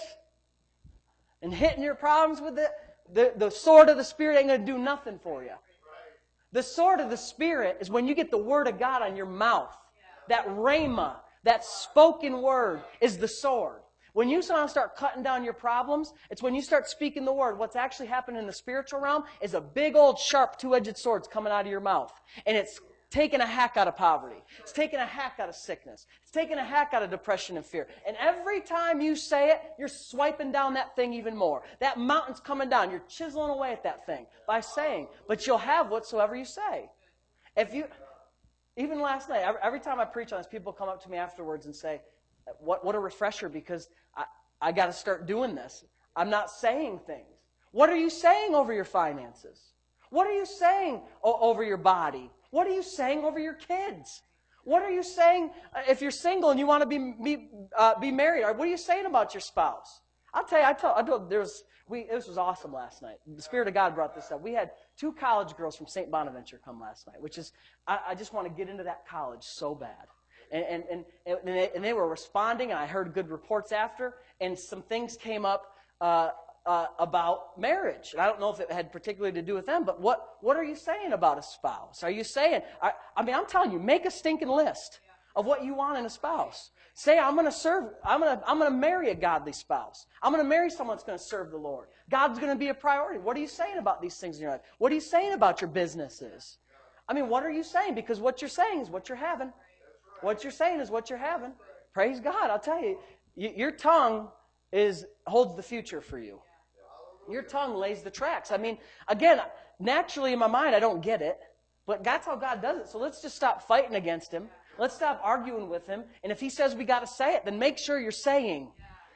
and hitting your problems with it, the, the sword of the Spirit ain't going to do nothing for you. The sword of the Spirit is when you get the Word of God on your mouth, that rhema. That spoken word is the sword. When you start cutting down your problems, it's when you start speaking the word. What's actually happening in the spiritual realm is a big old sharp two-edged sword coming out of your mouth. And it's taking a hack out of poverty. It's taking a hack out of sickness. It's taking a hack out of depression and fear. And every time you say it, you're swiping down that thing even more. That mountain's coming down. You're chiseling away at that thing by saying, but you'll have whatsoever you say. If you... Even last night, every time I preach on this, people come up to me afterwards and say, what, what a refresher, because I, I got to start doing this. I'm not saying things. What are you saying over your finances? What are you saying o- over your body? What are you saying over your kids? What are you saying uh, if you're single and you want to be be, uh, be married? Or what are you saying about your spouse? I'll tell you, I told, I told there was, we, this was awesome last night. The Spirit of God brought this up. We had two college girls from Saint Bonaventure come last night, which is, I, I just want to get into that college so bad. And, and, and, and, they, and they were responding, and I heard good reports after, and some things came up uh, uh, about marriage. And I don't know if it had particularly to do with them, but what, what are you saying about a spouse? Are you saying, I, I mean, I'm telling you, make a stinking list of what you want in a spouse. Say, I'm going to serve, I'm going to, I'm going to marry a godly spouse. I'm going to marry someone that's going to serve the Lord. God's going to be a priority. What are you saying about these things in your life? What are you saying about your businesses? I mean, what are you saying? Because what you're saying is what you're having. What you're saying is what you're having. Praise God. I'll tell you, your tongue is holds the future for you. Your tongue lays the tracks. I mean, again, naturally in my mind, I don't get it. But that's how God does it. So let's just stop fighting against Him. Let's stop arguing with Him. And if He says we got to say it, then make sure you're saying.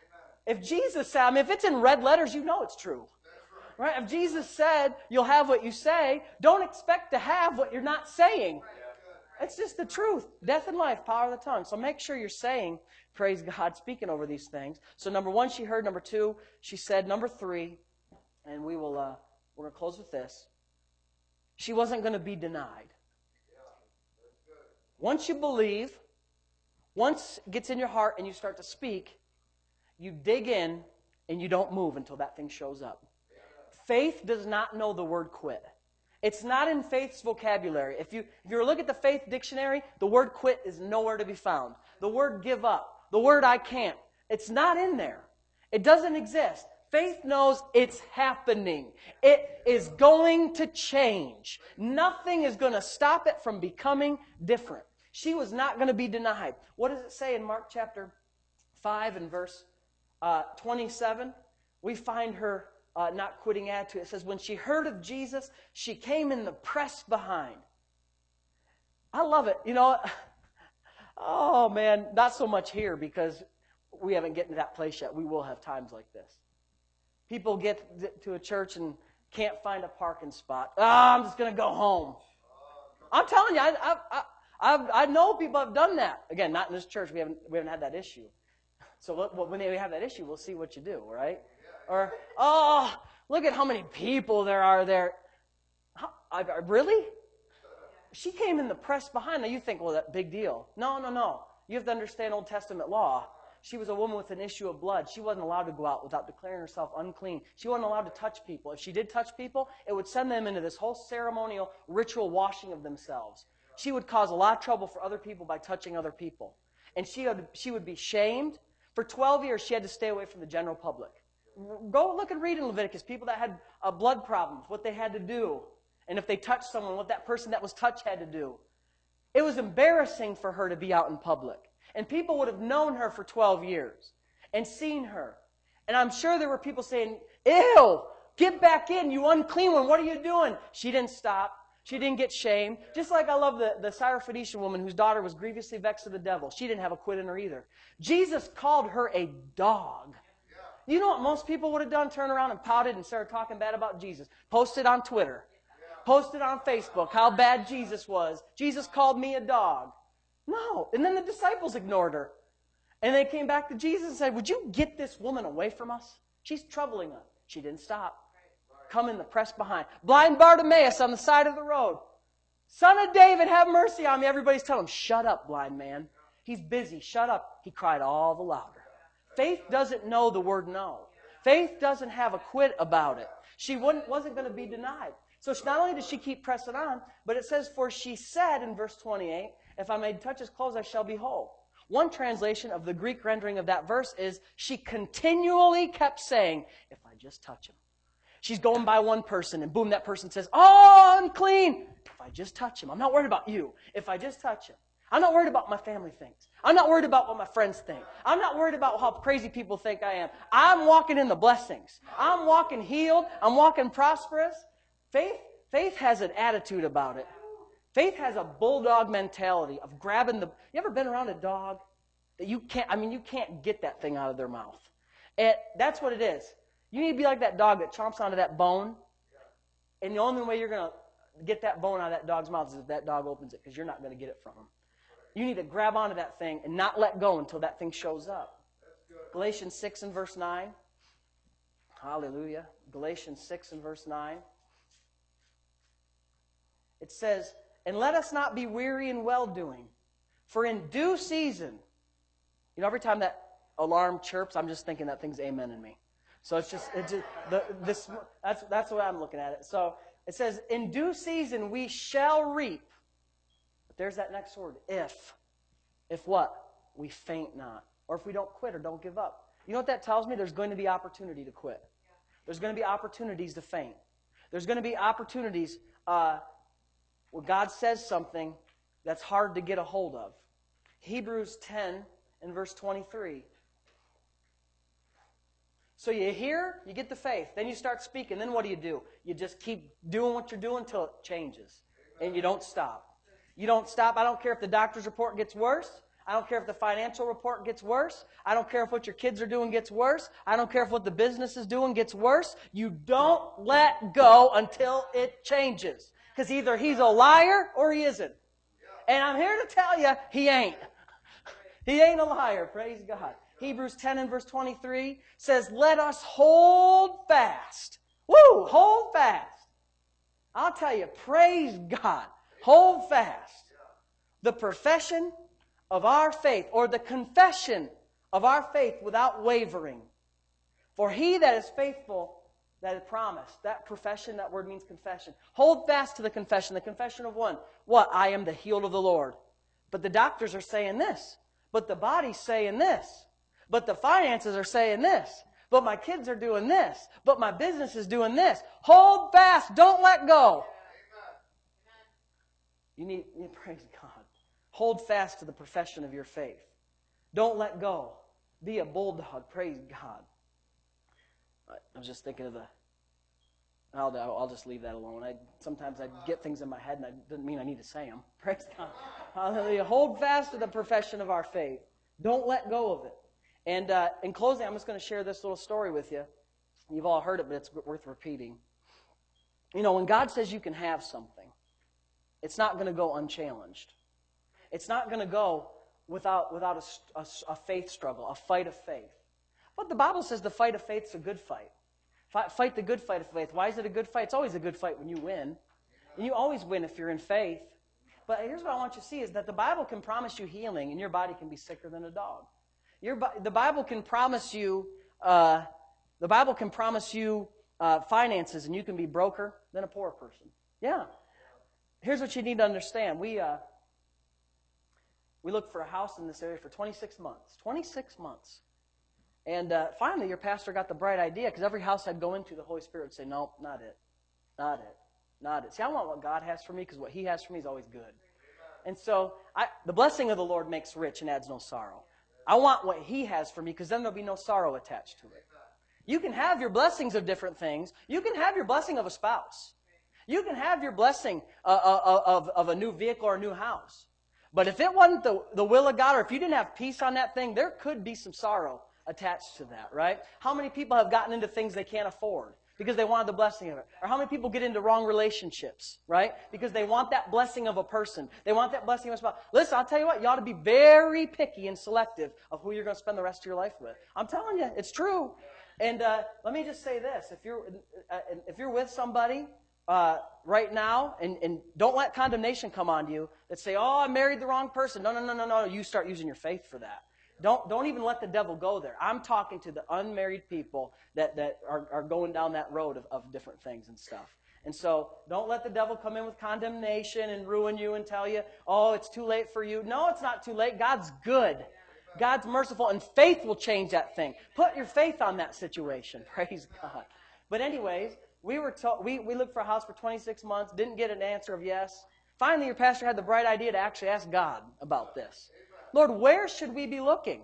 If Jesus said, I mean, if it's in red letters, you know it's true. Right? If Jesus said you'll have what you say, don't expect to have what you're not saying. It's just the truth. Death and life, power of the tongue. So make sure you're saying, praise God, speaking over these things. So number one, she heard. Number two, she said. Number three, and we will, uh, we're going to close with this. She wasn't going to be denied. Once you believe, once it gets in your heart and you start to speak, you dig in and you don't move until that thing shows up. Faith does not know the word quit. It's not in faith's vocabulary. If you, if you look at the faith dictionary, the word quit is nowhere to be found. The word give up, the word I can't, it's not in there. It doesn't exist. Faith knows it's happening. It is going to change. Nothing is going to stop it from becoming different. She was not going to be denied. What does it say in Mark chapter five and verse uh, twenty-seven? We find her uh, not quitting attitude. It says, when she heard of Jesus, she came in the press behind. I love it. You know, oh man, not so much here because we haven't gotten to that place yet. We will have times like this. People get to a church and can't find a parking spot. Ah, oh, I'm just going to go home. I'm telling you, I, I, I, I, I know people have done that. Again, not in this church. We haven't, we haven't had that issue. So when they have that issue, we'll see what you do, right? Or, oh, look at how many people there are there. How, I, I, really? She came in the press behind. Now you think, well, that big deal. No, no, no. You have to understand Old Testament law. She was a woman with an issue of blood. She wasn't allowed to go out without declaring herself unclean. She wasn't allowed to touch people. If she did touch people, it would send them into this whole ceremonial ritual washing of themselves. She would cause a lot of trouble for other people by touching other people. And she would, she would be shamed. For twelve years, she had to stay away from the general public. Go look and read in Leviticus, people that had uh, blood problems, what they had to do. And if they touched someone, what that person that was touched had to do. It was embarrassing for her to be out in public. And people would have known her for twelve years and seen her. And I'm sure there were people saying, ew, get back in, you unclean one, what are you doing? She didn't stop. She didn't get shamed. Just like I love the, the Syrophoenician woman whose daughter was grievously vexed of the devil. She didn't have a quit in her either. Jesus called her a dog. You know what most people would have done? Turn around and pouted and started talking bad about Jesus. Posted on Twitter. Posted on Facebook how bad Jesus was. Jesus called me a dog. No. And then the disciples ignored her. And they came back to Jesus and said, would you get this woman away from us? She's troubling us. She didn't stop. Come in the press behind. Blind Bartimaeus on the side of the road. Son of David, have mercy on me. Everybody's telling him, shut up, blind man. He's busy. Shut up. He cried all the louder. Faith doesn't know the word no. Faith doesn't have a quit about it. She wouldn't, wasn't going to be denied. So not only did she keep pressing on, but it says, for she said in verse twenty-eight, if I may touch his clothes, I shall be whole. One translation of the Greek rendering of that verse is, she continually kept saying, if I just touch him. She's going by one person, and boom, that person says, oh, unclean. If I just touch him. I'm not worried about you. If I just touch him. I'm not worried about my family thinks. I'm not worried about what my friends think. I'm not worried about how crazy people think I am. I'm walking in the blessings. I'm walking healed. I'm walking prosperous. Faith, faith has an attitude about it. Faith has a bulldog mentality of grabbing the... You ever been around a dog that you can't... I mean, you can't get that thing out of their mouth. And that's what it is. You need to be like that dog that chomps onto that bone. And the only way you're going to get that bone out of that dog's mouth is if that dog opens it, because you're not going to get it from him. You need to grab onto that thing and not let go until that thing shows up. Galatians six and verse nine. Hallelujah. Galatians six and verse nine. It says, and let us not be weary in well-doing, for in due season, you know, every time that alarm chirps, I'm just thinking that thing's amen in me. So it's just, it's just the, this, that's, that's the way I'm looking at it. So it says, in due season we shall reap. But there's that next word, if. If what? We faint not. Or if we don't quit or don't give up. You know what that tells me? There's going to be opportunity to quit. There's going to be opportunities to faint. There's going to be opportunities uh, where God says something that's hard to get a hold of. Hebrews ten and verse twenty-three. So you hear, you get the faith, then you start speaking, then what do you do? You just keep doing what you're doing until it changes. And you don't stop. You don't stop. I don't care if the doctor's report gets worse. I don't care if the financial report gets worse. I don't care if what your kids are doing gets worse. I don't care if what the business is doing gets worse. You don't let go until it changes. Because either he's a liar or he isn't. And I'm here to tell you, he ain't. He ain't a liar. Praise God. Hebrews ten and verse twenty-three says, let us hold fast. Woo! Hold fast. I'll tell you, praise God. Hold fast. the profession of our faith, or the confession of our faith without wavering. For he that is faithful, that is promised. That profession, that word means confession. Hold fast to the confession. The confession of one. What? I am the healed of the Lord. But the doctors are saying this. But the body's saying this. But the finances are saying this. But my kids are doing this. But my business is doing this. Hold fast. Don't let go. You need, you need praise God. Hold fast to the profession of your faith. Don't let go. Be a bulldog. Praise God. I was just thinking of the... I'll, I'll just leave that alone. I, sometimes I get things in my head and it doesn't mean I need to say them. Praise God. Hallelujah. Hold fast to the profession of our faith. Don't let go of it. And uh, in closing, I'm just going to share this little story with you. You've all heard it, but it's worth repeating. You know, when God says you can have something, it's not going to go unchallenged. It's not going to go without, without a, a, a faith struggle, a fight of faith. But the Bible says the fight of faith is a good fight. Fight, fight the good fight of faith. Why is it a good fight? It's always a good fight when you win. And you always win if you're in faith. But here's what I want you to see is that the Bible can promise you healing and your body can be sicker than a dog. Your, the Bible can promise you, uh, the Bible can promise you uh, finances and you can be broker than a poor person. Yeah. Here's what you need to understand. We, uh, we looked for a house in this area for twenty-six months. twenty-six months. And uh, finally, your pastor got the bright idea, because every house I'd go into, the Holy Spirit would say, no, not it. Not it. Not it. See, I want what God has for me, because what He has for me is always good. And so, I, the blessing of the Lord makes rich and adds no sorrow. I want what He has for me, because then there'll be no sorrow attached to it. You can have your blessings of different things. You can have your blessing of a spouse. You can have your blessing uh, uh, of, of a new vehicle or a new house. But if it wasn't the, the will of God, or if you didn't have peace on that thing, there could be some sorrow attached to that, right? How many people have gotten into things they can't afford because they wanted the blessing of it? Or how many people get into wrong relationships, right? Because they want that blessing of a person. They want that blessing of a spouse. Listen, I'll tell you what, you ought to be very picky and selective of who you're going to spend the rest of your life with. I'm telling you, it's true. And uh, let me just say this. If you're, uh, if you're with somebody uh, right now, and, and don't let condemnation come on you that say, oh, I married the wrong person. No, no, no, no, no. You start using your faith for that. Don't, don't even let the devil go there. I'm talking to the unmarried people that, that are, are going down that road of, of different things and stuff. And so don't let the devil come in with condemnation and ruin you and tell you, oh, it's too late for you. No, it's not too late. God's good. God's merciful, and faith will change that thing. Put your faith on that situation. Praise God. But anyways, we were told, we, we looked for a house for twenty-six months, didn't get an answer of yes. Finally, your pastor had the bright idea to actually ask God about this. Lord, where should we be looking?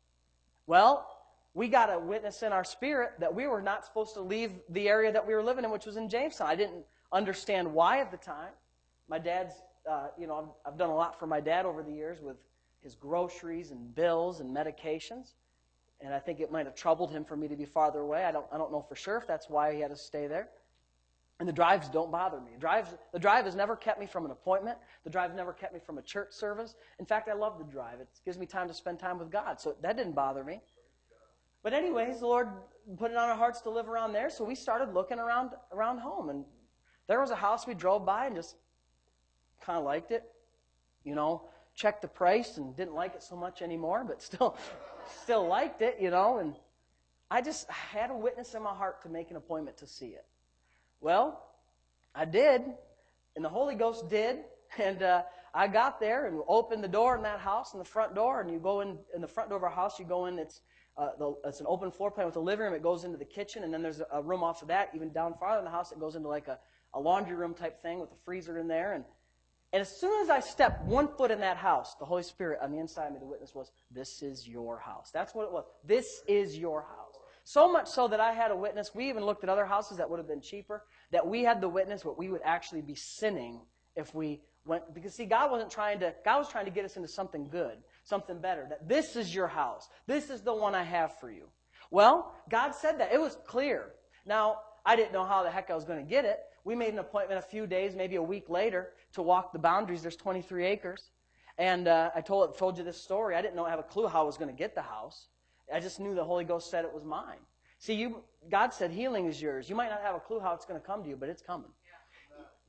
Well, we got a witness in our spirit that we were not supposed to leave the area that we were living in, which was in Jamestown. I didn't understand why at the time. My dad's, uh, you know, I've, I've done a lot for my dad over the years with his groceries and bills and medications. And I think it might have troubled him for me to be farther away. I don't, I don't know for sure if that's why he had to stay there. And the drives don't bother me. The, drives, the drive has never kept me from an appointment. The drive never kept me from a church service. In fact, I love the drive. It gives me time to spend time with God. So that didn't bother me. But anyways, the Lord put it on our hearts to live around there. So we started looking around, around home. And there was a house we drove by and just kind of liked it. You know, checked the price and didn't like it so much anymore, but still, still liked it, you know. And I just had a witness in my heart to make an appointment to see it. Well, I did, and the Holy Ghost did, and uh, I got there and opened the door in that house, in the front door, and you go in, in the front door of our house, you go in, it's uh, the, it's an open floor plan with a living room, it goes into the kitchen, and then there's a room off of that, even down farther in the house, it goes into like a, a laundry room type thing with a freezer in there, and, and as soon as I stepped one foot in that house, the Holy Spirit on the inside of me, the witness was, this is your house. That's what it was. This is your house. So much so that I had a witness. We even looked at other houses that would have been cheaper, that we had the witness what we would actually be sinning if we went. Because, see, God wasn't trying to, God was trying to get us into something good, something better. That this is your house. This is the one I have for you. Well, God said that. It was clear. Now, I didn't know how the heck I was going to get it. We made an appointment a few days, maybe a week later, to walk the boundaries. There's twenty-three acres. And uh, I told, told you this story. I didn't know, have a clue how I was going to get the house. I just knew the Holy Ghost said it was mine. See, you, God said healing is yours. You might not have a clue how it's going to come to you, but it's coming.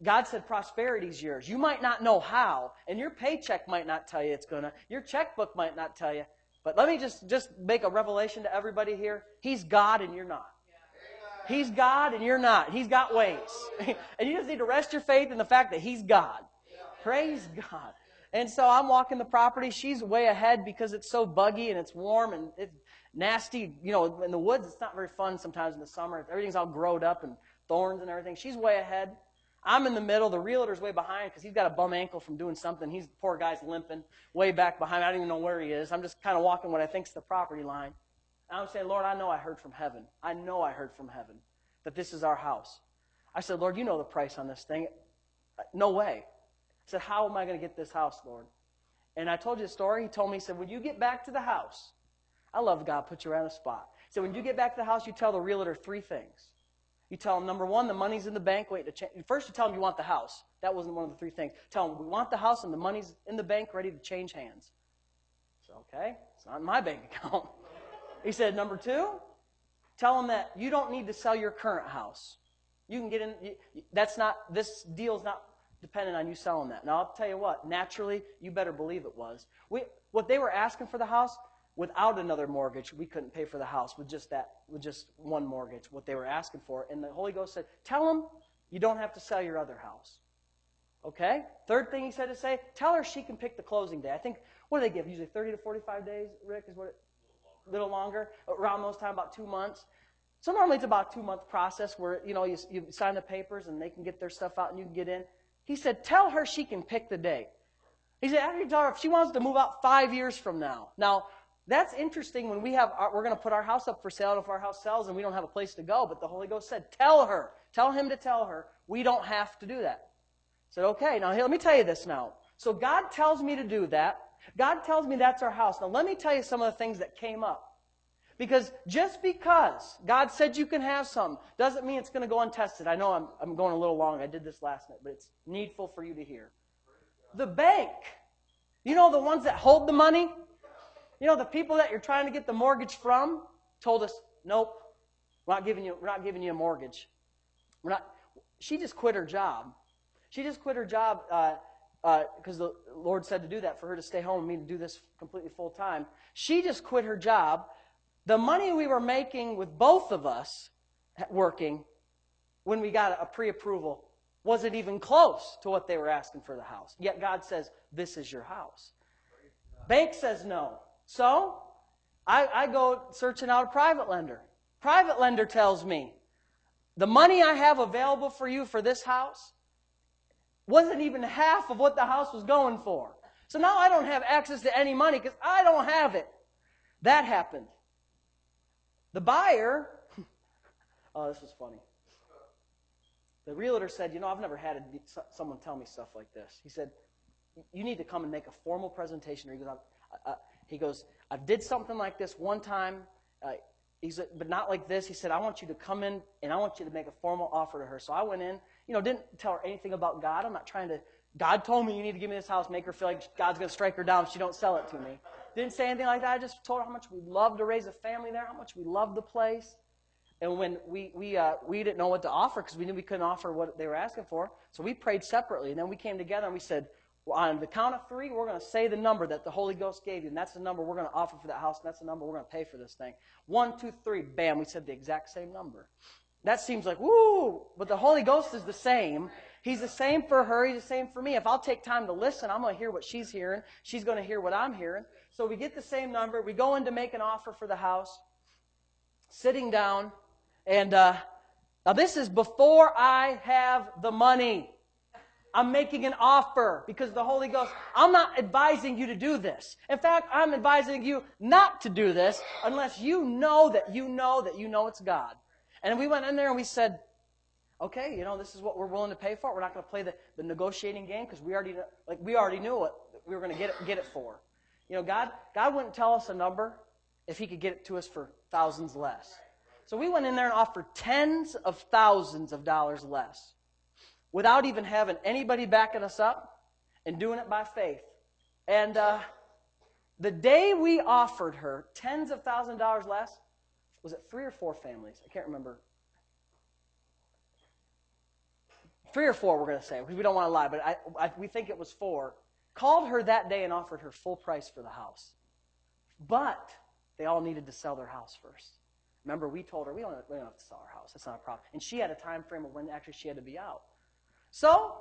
God said prosperity's yours. You might not know how, and your paycheck might not tell you it's going to. Your checkbook might not tell you. But let me just, just make a revelation to everybody here. He's God and you're not. He's God and you're not. He's got ways. And you just need to rest your faith in the fact that He's God. Praise God. And so I'm walking the property. She's way ahead because it's so buggy and it's warm and it's nasty. You know, in the woods, it's not very fun sometimes in the summer. Everything's all growed up and thorns and everything. She's way ahead. I'm in the middle. The realtor's way behind because he's got a bum ankle from doing something. He's, the poor guy's limping way back behind. I don't even know where he is. I'm just kind of walking what I think is the property line. And I'm saying, Lord, I know I heard from heaven. I know I heard from heaven that this is our house. I said, Lord, you know the price on this thing. No way. I said, how am I going to get this house, Lord? And I told you the story. He told me, he said, when you get back to the house, I love God put you right on the spot. He said, when you get back to the house, you tell the realtor three things. You tell him, number one, the money's in the bank waiting to change. First, you tell him you want the house. That wasn't one of the three things. Tell him, we want the house and the money's in the bank ready to change hands. So, okay, it's not in my bank account. He said, number two, tell him that you don't need to sell your current house. You can get in, you, that's not, this deal's not dependent on you selling that. Now, I'll tell you what, naturally, you better believe it was. We, what they were asking for the house, without another mortgage, we couldn't pay for the house with just that, with just one mortgage, what they were asking for. And the Holy Ghost said, tell them you don't have to sell your other house. Okay? Third thing he said to say, tell her she can pick the closing day. I think, what do they give? Usually thirty to forty-five days, Rick, is what it, a little longer, around those time, about two months. So normally it's about a two-month process where, you know, you, you sign the papers and they can get their stuff out and you can get in. He said, tell her she can pick the date. He said, after you tell her if she wants to move out five years from now. Now, that's interesting when we have, our, we're going to put our house up for sale if our house sells and we don't have a place to go. But the Holy Ghost said, tell her, tell him to tell her, we don't have to do that. I said, okay, now let me tell you this now. So God tells me to do that. God tells me that's our house. Now let me tell you some of the things that came up. Because just because God said you can have some doesn't mean it's going to go untested. I know I'm, I'm going a little long. I did this last night, but it's needful for you to hear. The bank, you know the ones that hold the money? You know, the people that you're trying to get the mortgage from told us, nope, we're not giving you, we're not giving you a mortgage. We're not. She just quit her job. She just quit her job uh, uh, because the Lord said to do that for her to stay home and me to do this completely full time. She just quit her job. The money we were making with both of us working when we got a pre-approval wasn't even close to what they were asking for the house. Yet God says, this is your house. Bank says no. So, I, I go searching out a private lender. Private lender tells me, the money I have available for you for this house wasn't even half of what the house was going for. So now I don't have access to any money because I don't have it. That happened. The buyer, oh, this was funny. The realtor said, you know, I've never had a, someone tell me stuff like this. He said, you need to come and make a formal presentation. He goes, I, I, He goes, I did something like this one time, uh, he said, but not like this. He said, I want you to come in and I want you to make a formal offer to her. So I went in, you know, didn't tell her anything about God. I'm not trying to, God told me you need to give me this house, make her feel like God's going to strike her down if she don't sell it to me. Didn't say anything like that. I just told her how much we love to raise a family there, how much we love the place. And when we we uh, we didn't know what to offer because we knew we couldn't offer what they were asking for, so we prayed separately. And then we came together and we said, well, on the count of three, we're going to say the number that the Holy Ghost gave you, and that's the number we're going to offer for that house, and that's the number we're going to pay for this thing. One, two, three, bam, we said the exact same number. That seems like, woo, but the Holy Ghost is the same. He's the same for her, he's the same for me. If I'll take time to listen, I'm going to hear what she's hearing. She's going to hear what I'm hearing. So we get the same number. We go in to make an offer for the house, sitting down, and uh, now this is before I have the money. I'm making an offer because the Holy Ghost, I'm not advising you to do this. In fact, I'm advising you not to do this unless you know that you know that you know it's God. And we went in there and we said, okay, you know, this is what we're willing to pay for. We're not going to play the, the negotiating game because we already like we already knew what we were going to get it, get it for. You know, God, God wouldn't tell us a number if He could get it to us for thousands less. So we went in there and offered tens of thousands of dollars less, without even having anybody backing us up and doing it by faith. And uh, the day we offered her tens of thousands of dollars less, was it three or four families? I can't remember. three or four we're going to say, because we don't want to lie, but I, I, we think it was four, called her that day and offered her full price for the house. But they all needed to sell their house first. Remember, we told her, we don't, we don't have to sell our house. That's not a problem. And she had a time frame of when actually she had to be out. So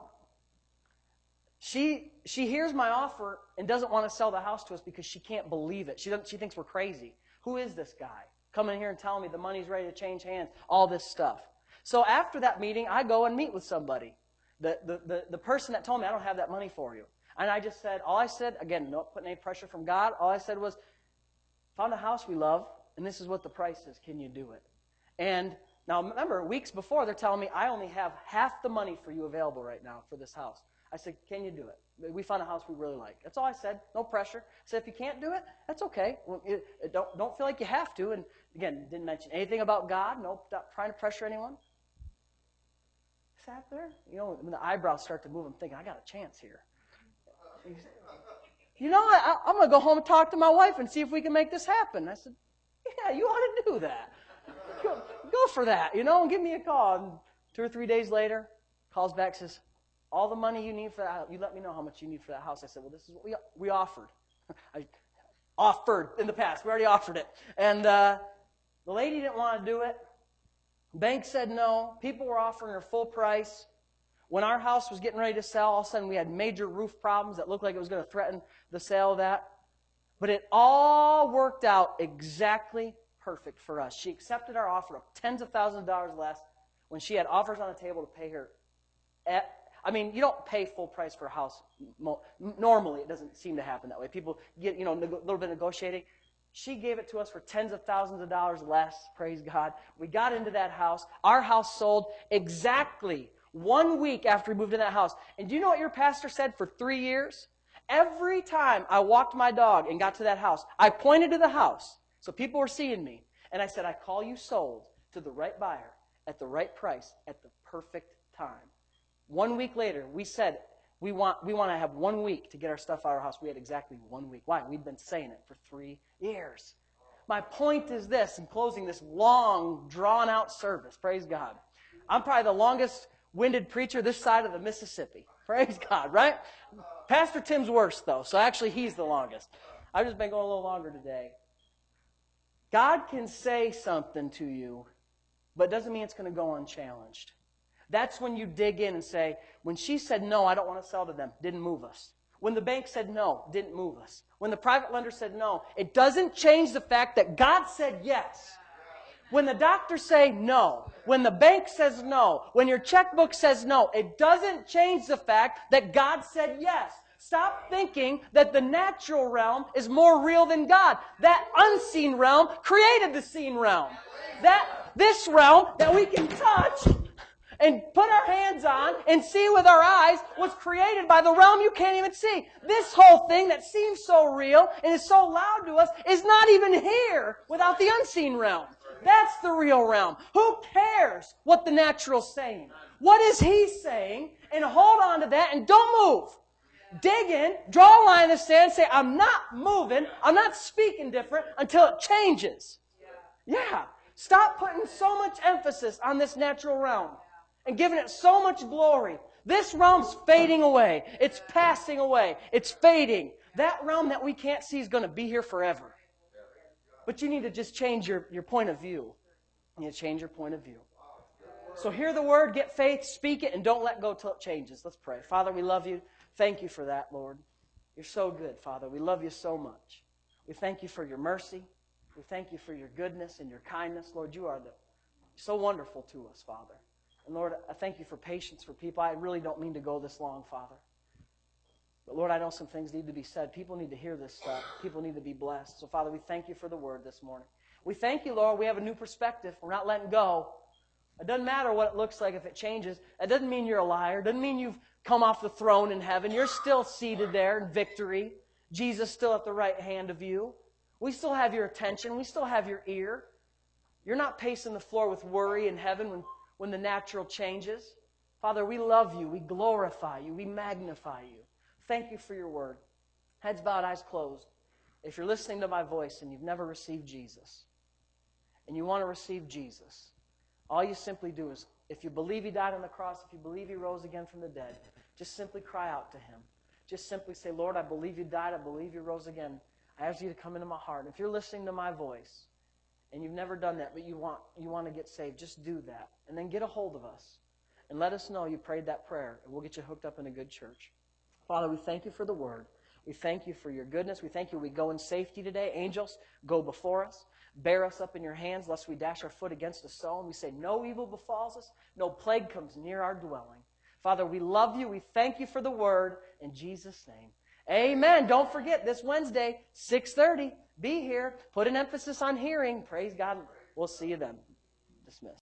she she hears my offer and doesn't want to sell the house to us because she can't believe it. She doesn't, she thinks we're crazy. Who is this guy coming here and telling me the money's ready to change hands, all this stuff? So after that meeting, I go and meet with somebody. The, the, the, the person that told me, I don't have that money for you. And I just said, all I said, again, not putting any pressure from God, all I said was, found a house we love, and this is what the price is. Can you do it? And now remember, weeks before, they're telling me, I only have half the money for you available right now for this house. I said, can you do it? We found a house we really like. That's all I said. No pressure. I said, if you can't do it, that's okay. Well, it, it don't, don't feel like you have to. And again, didn't mention anything about God. Nope, not trying to pressure anyone. Sat there. You know, when the eyebrows start to move, I'm thinking, I got a chance here. You know, I, I'm going to go home and talk to my wife and see if we can make this happen. I said, yeah, you ought to do that. Go, go for that, you know, and give me a call. And two or three days later, calls back, says, all the money you need for that house, you let me know how much you need for that house. I said, well, this is what we, we offered. I offered in the past. We already offered it. And uh, the lady didn't want to do it. Bank said no. People were offering her full price. When our house was getting ready to sell, all of a sudden we had major roof problems that looked like it was going to threaten the sale of that. But it all worked out exactly perfect for us. She accepted our offer of tens of thousands of dollars less when she had offers on the table to pay her. At, I mean, you don't pay full price for a house. Normally, it doesn't seem to happen that way. People get, you know, a little bit of negotiating. She gave it to us for tens of thousands of dollars less, praise God. We got into that house. Our house sold exactly one week after we moved in that house. And do you know what your pastor said for three years? Every time I walked my dog and got to that house, I pointed to the house so people were seeing me. And I said, I call you sold to the right buyer at the right price at the perfect time. One week later, we said, we want we want to have one week to get our stuff out of our house. We had exactly one week. Why? We'd been saying it for three years. My point is this, in closing this long, drawn-out service, praise God. I'm probably the longest-winded preacher this side of the Mississippi. Praise God, right? Pastor Tim's worse, though, so actually he's the longest. I've just been going a little longer today. God can say something to you, but it doesn't mean it's going to go unchallenged. That's when you dig in and say, when she said, no, I don't want to sell to them, didn't move us. When the bank said no, didn't move us. When the private lender said no, it doesn't change the fact that God said yes. When the doctors say no, when the bank says no, when your checkbook says no, it doesn't change the fact that God said yes. Stop thinking that the natural realm is more real than God. That unseen realm created the seen realm. That this realm that we can touch and put our hands on and see with our eyes was created by the realm you can't even see. This whole thing that seems so real and is so loud to us is not even here without the unseen realm. That's the real realm. Who cares what the natural's saying? What is He saying? And hold on to that and don't move. Dig in, draw a line in the sand, and say, I'm not moving, I'm not speaking different until it changes. Yeah. Stop putting so much emphasis on this natural realm and giving it so much glory. This realm's fading away. It's passing away. It's fading. That realm that we can't see is going to be here forever. But you need to just change your, your point of view. You need to change your point of view. So hear the word, get faith, speak it, and don't let go till it changes. Let's pray. Father, we love you. Thank you for that, Lord. You're so good, Father. We love you so much. We thank you for your mercy. We thank you for your goodness and your kindness. Lord, you are the, so wonderful to us, Father. And Lord, I thank you for patience for people. I really don't mean to go this long, Father. But Lord, I know some things need to be said. People need to hear this stuff. People need to be blessed. So Father, we thank you for the word this morning. We thank you, Lord, we have a new perspective. We're not letting go. It doesn't matter what it looks like if it changes. It doesn't mean you're a liar. It doesn't mean you've come off the throne in heaven. You're still seated there in victory. Jesus still at the right hand of you. We still have your attention. We still have your ear. You're not pacing the floor with worry in heaven when, when the natural changes. Father, we love you. We glorify you. We magnify you. Thank you for your word. Heads bowed, eyes closed. If you're listening to my voice and you've never received Jesus, and you want to receive Jesus, All you simply do is, if you believe He died on the cross, if you believe He rose again from the dead, just simply cry out to Him. Just simply say, Lord, I believe You died. I believe You rose again. I ask You to come into my heart. And if you're listening to my voice and you've never done that, but you want, you want to get saved, just do that. And then get a hold of us and let us know you prayed that prayer, and we'll get you hooked up in a good church. Father, we thank You for the Word. We thank You for Your goodness. We thank You we go in safety today. Angels, go before us. Bear us up in Your hands, lest we dash our foot against a stone. We say, no evil befalls us. No plague comes near our dwelling. Father, we love You. We thank You for the Word. In Jesus' name, amen. Don't forget, this Wednesday, six thirty, be here. Put an emphasis on hearing. Praise God. We'll see you then. Dismissed.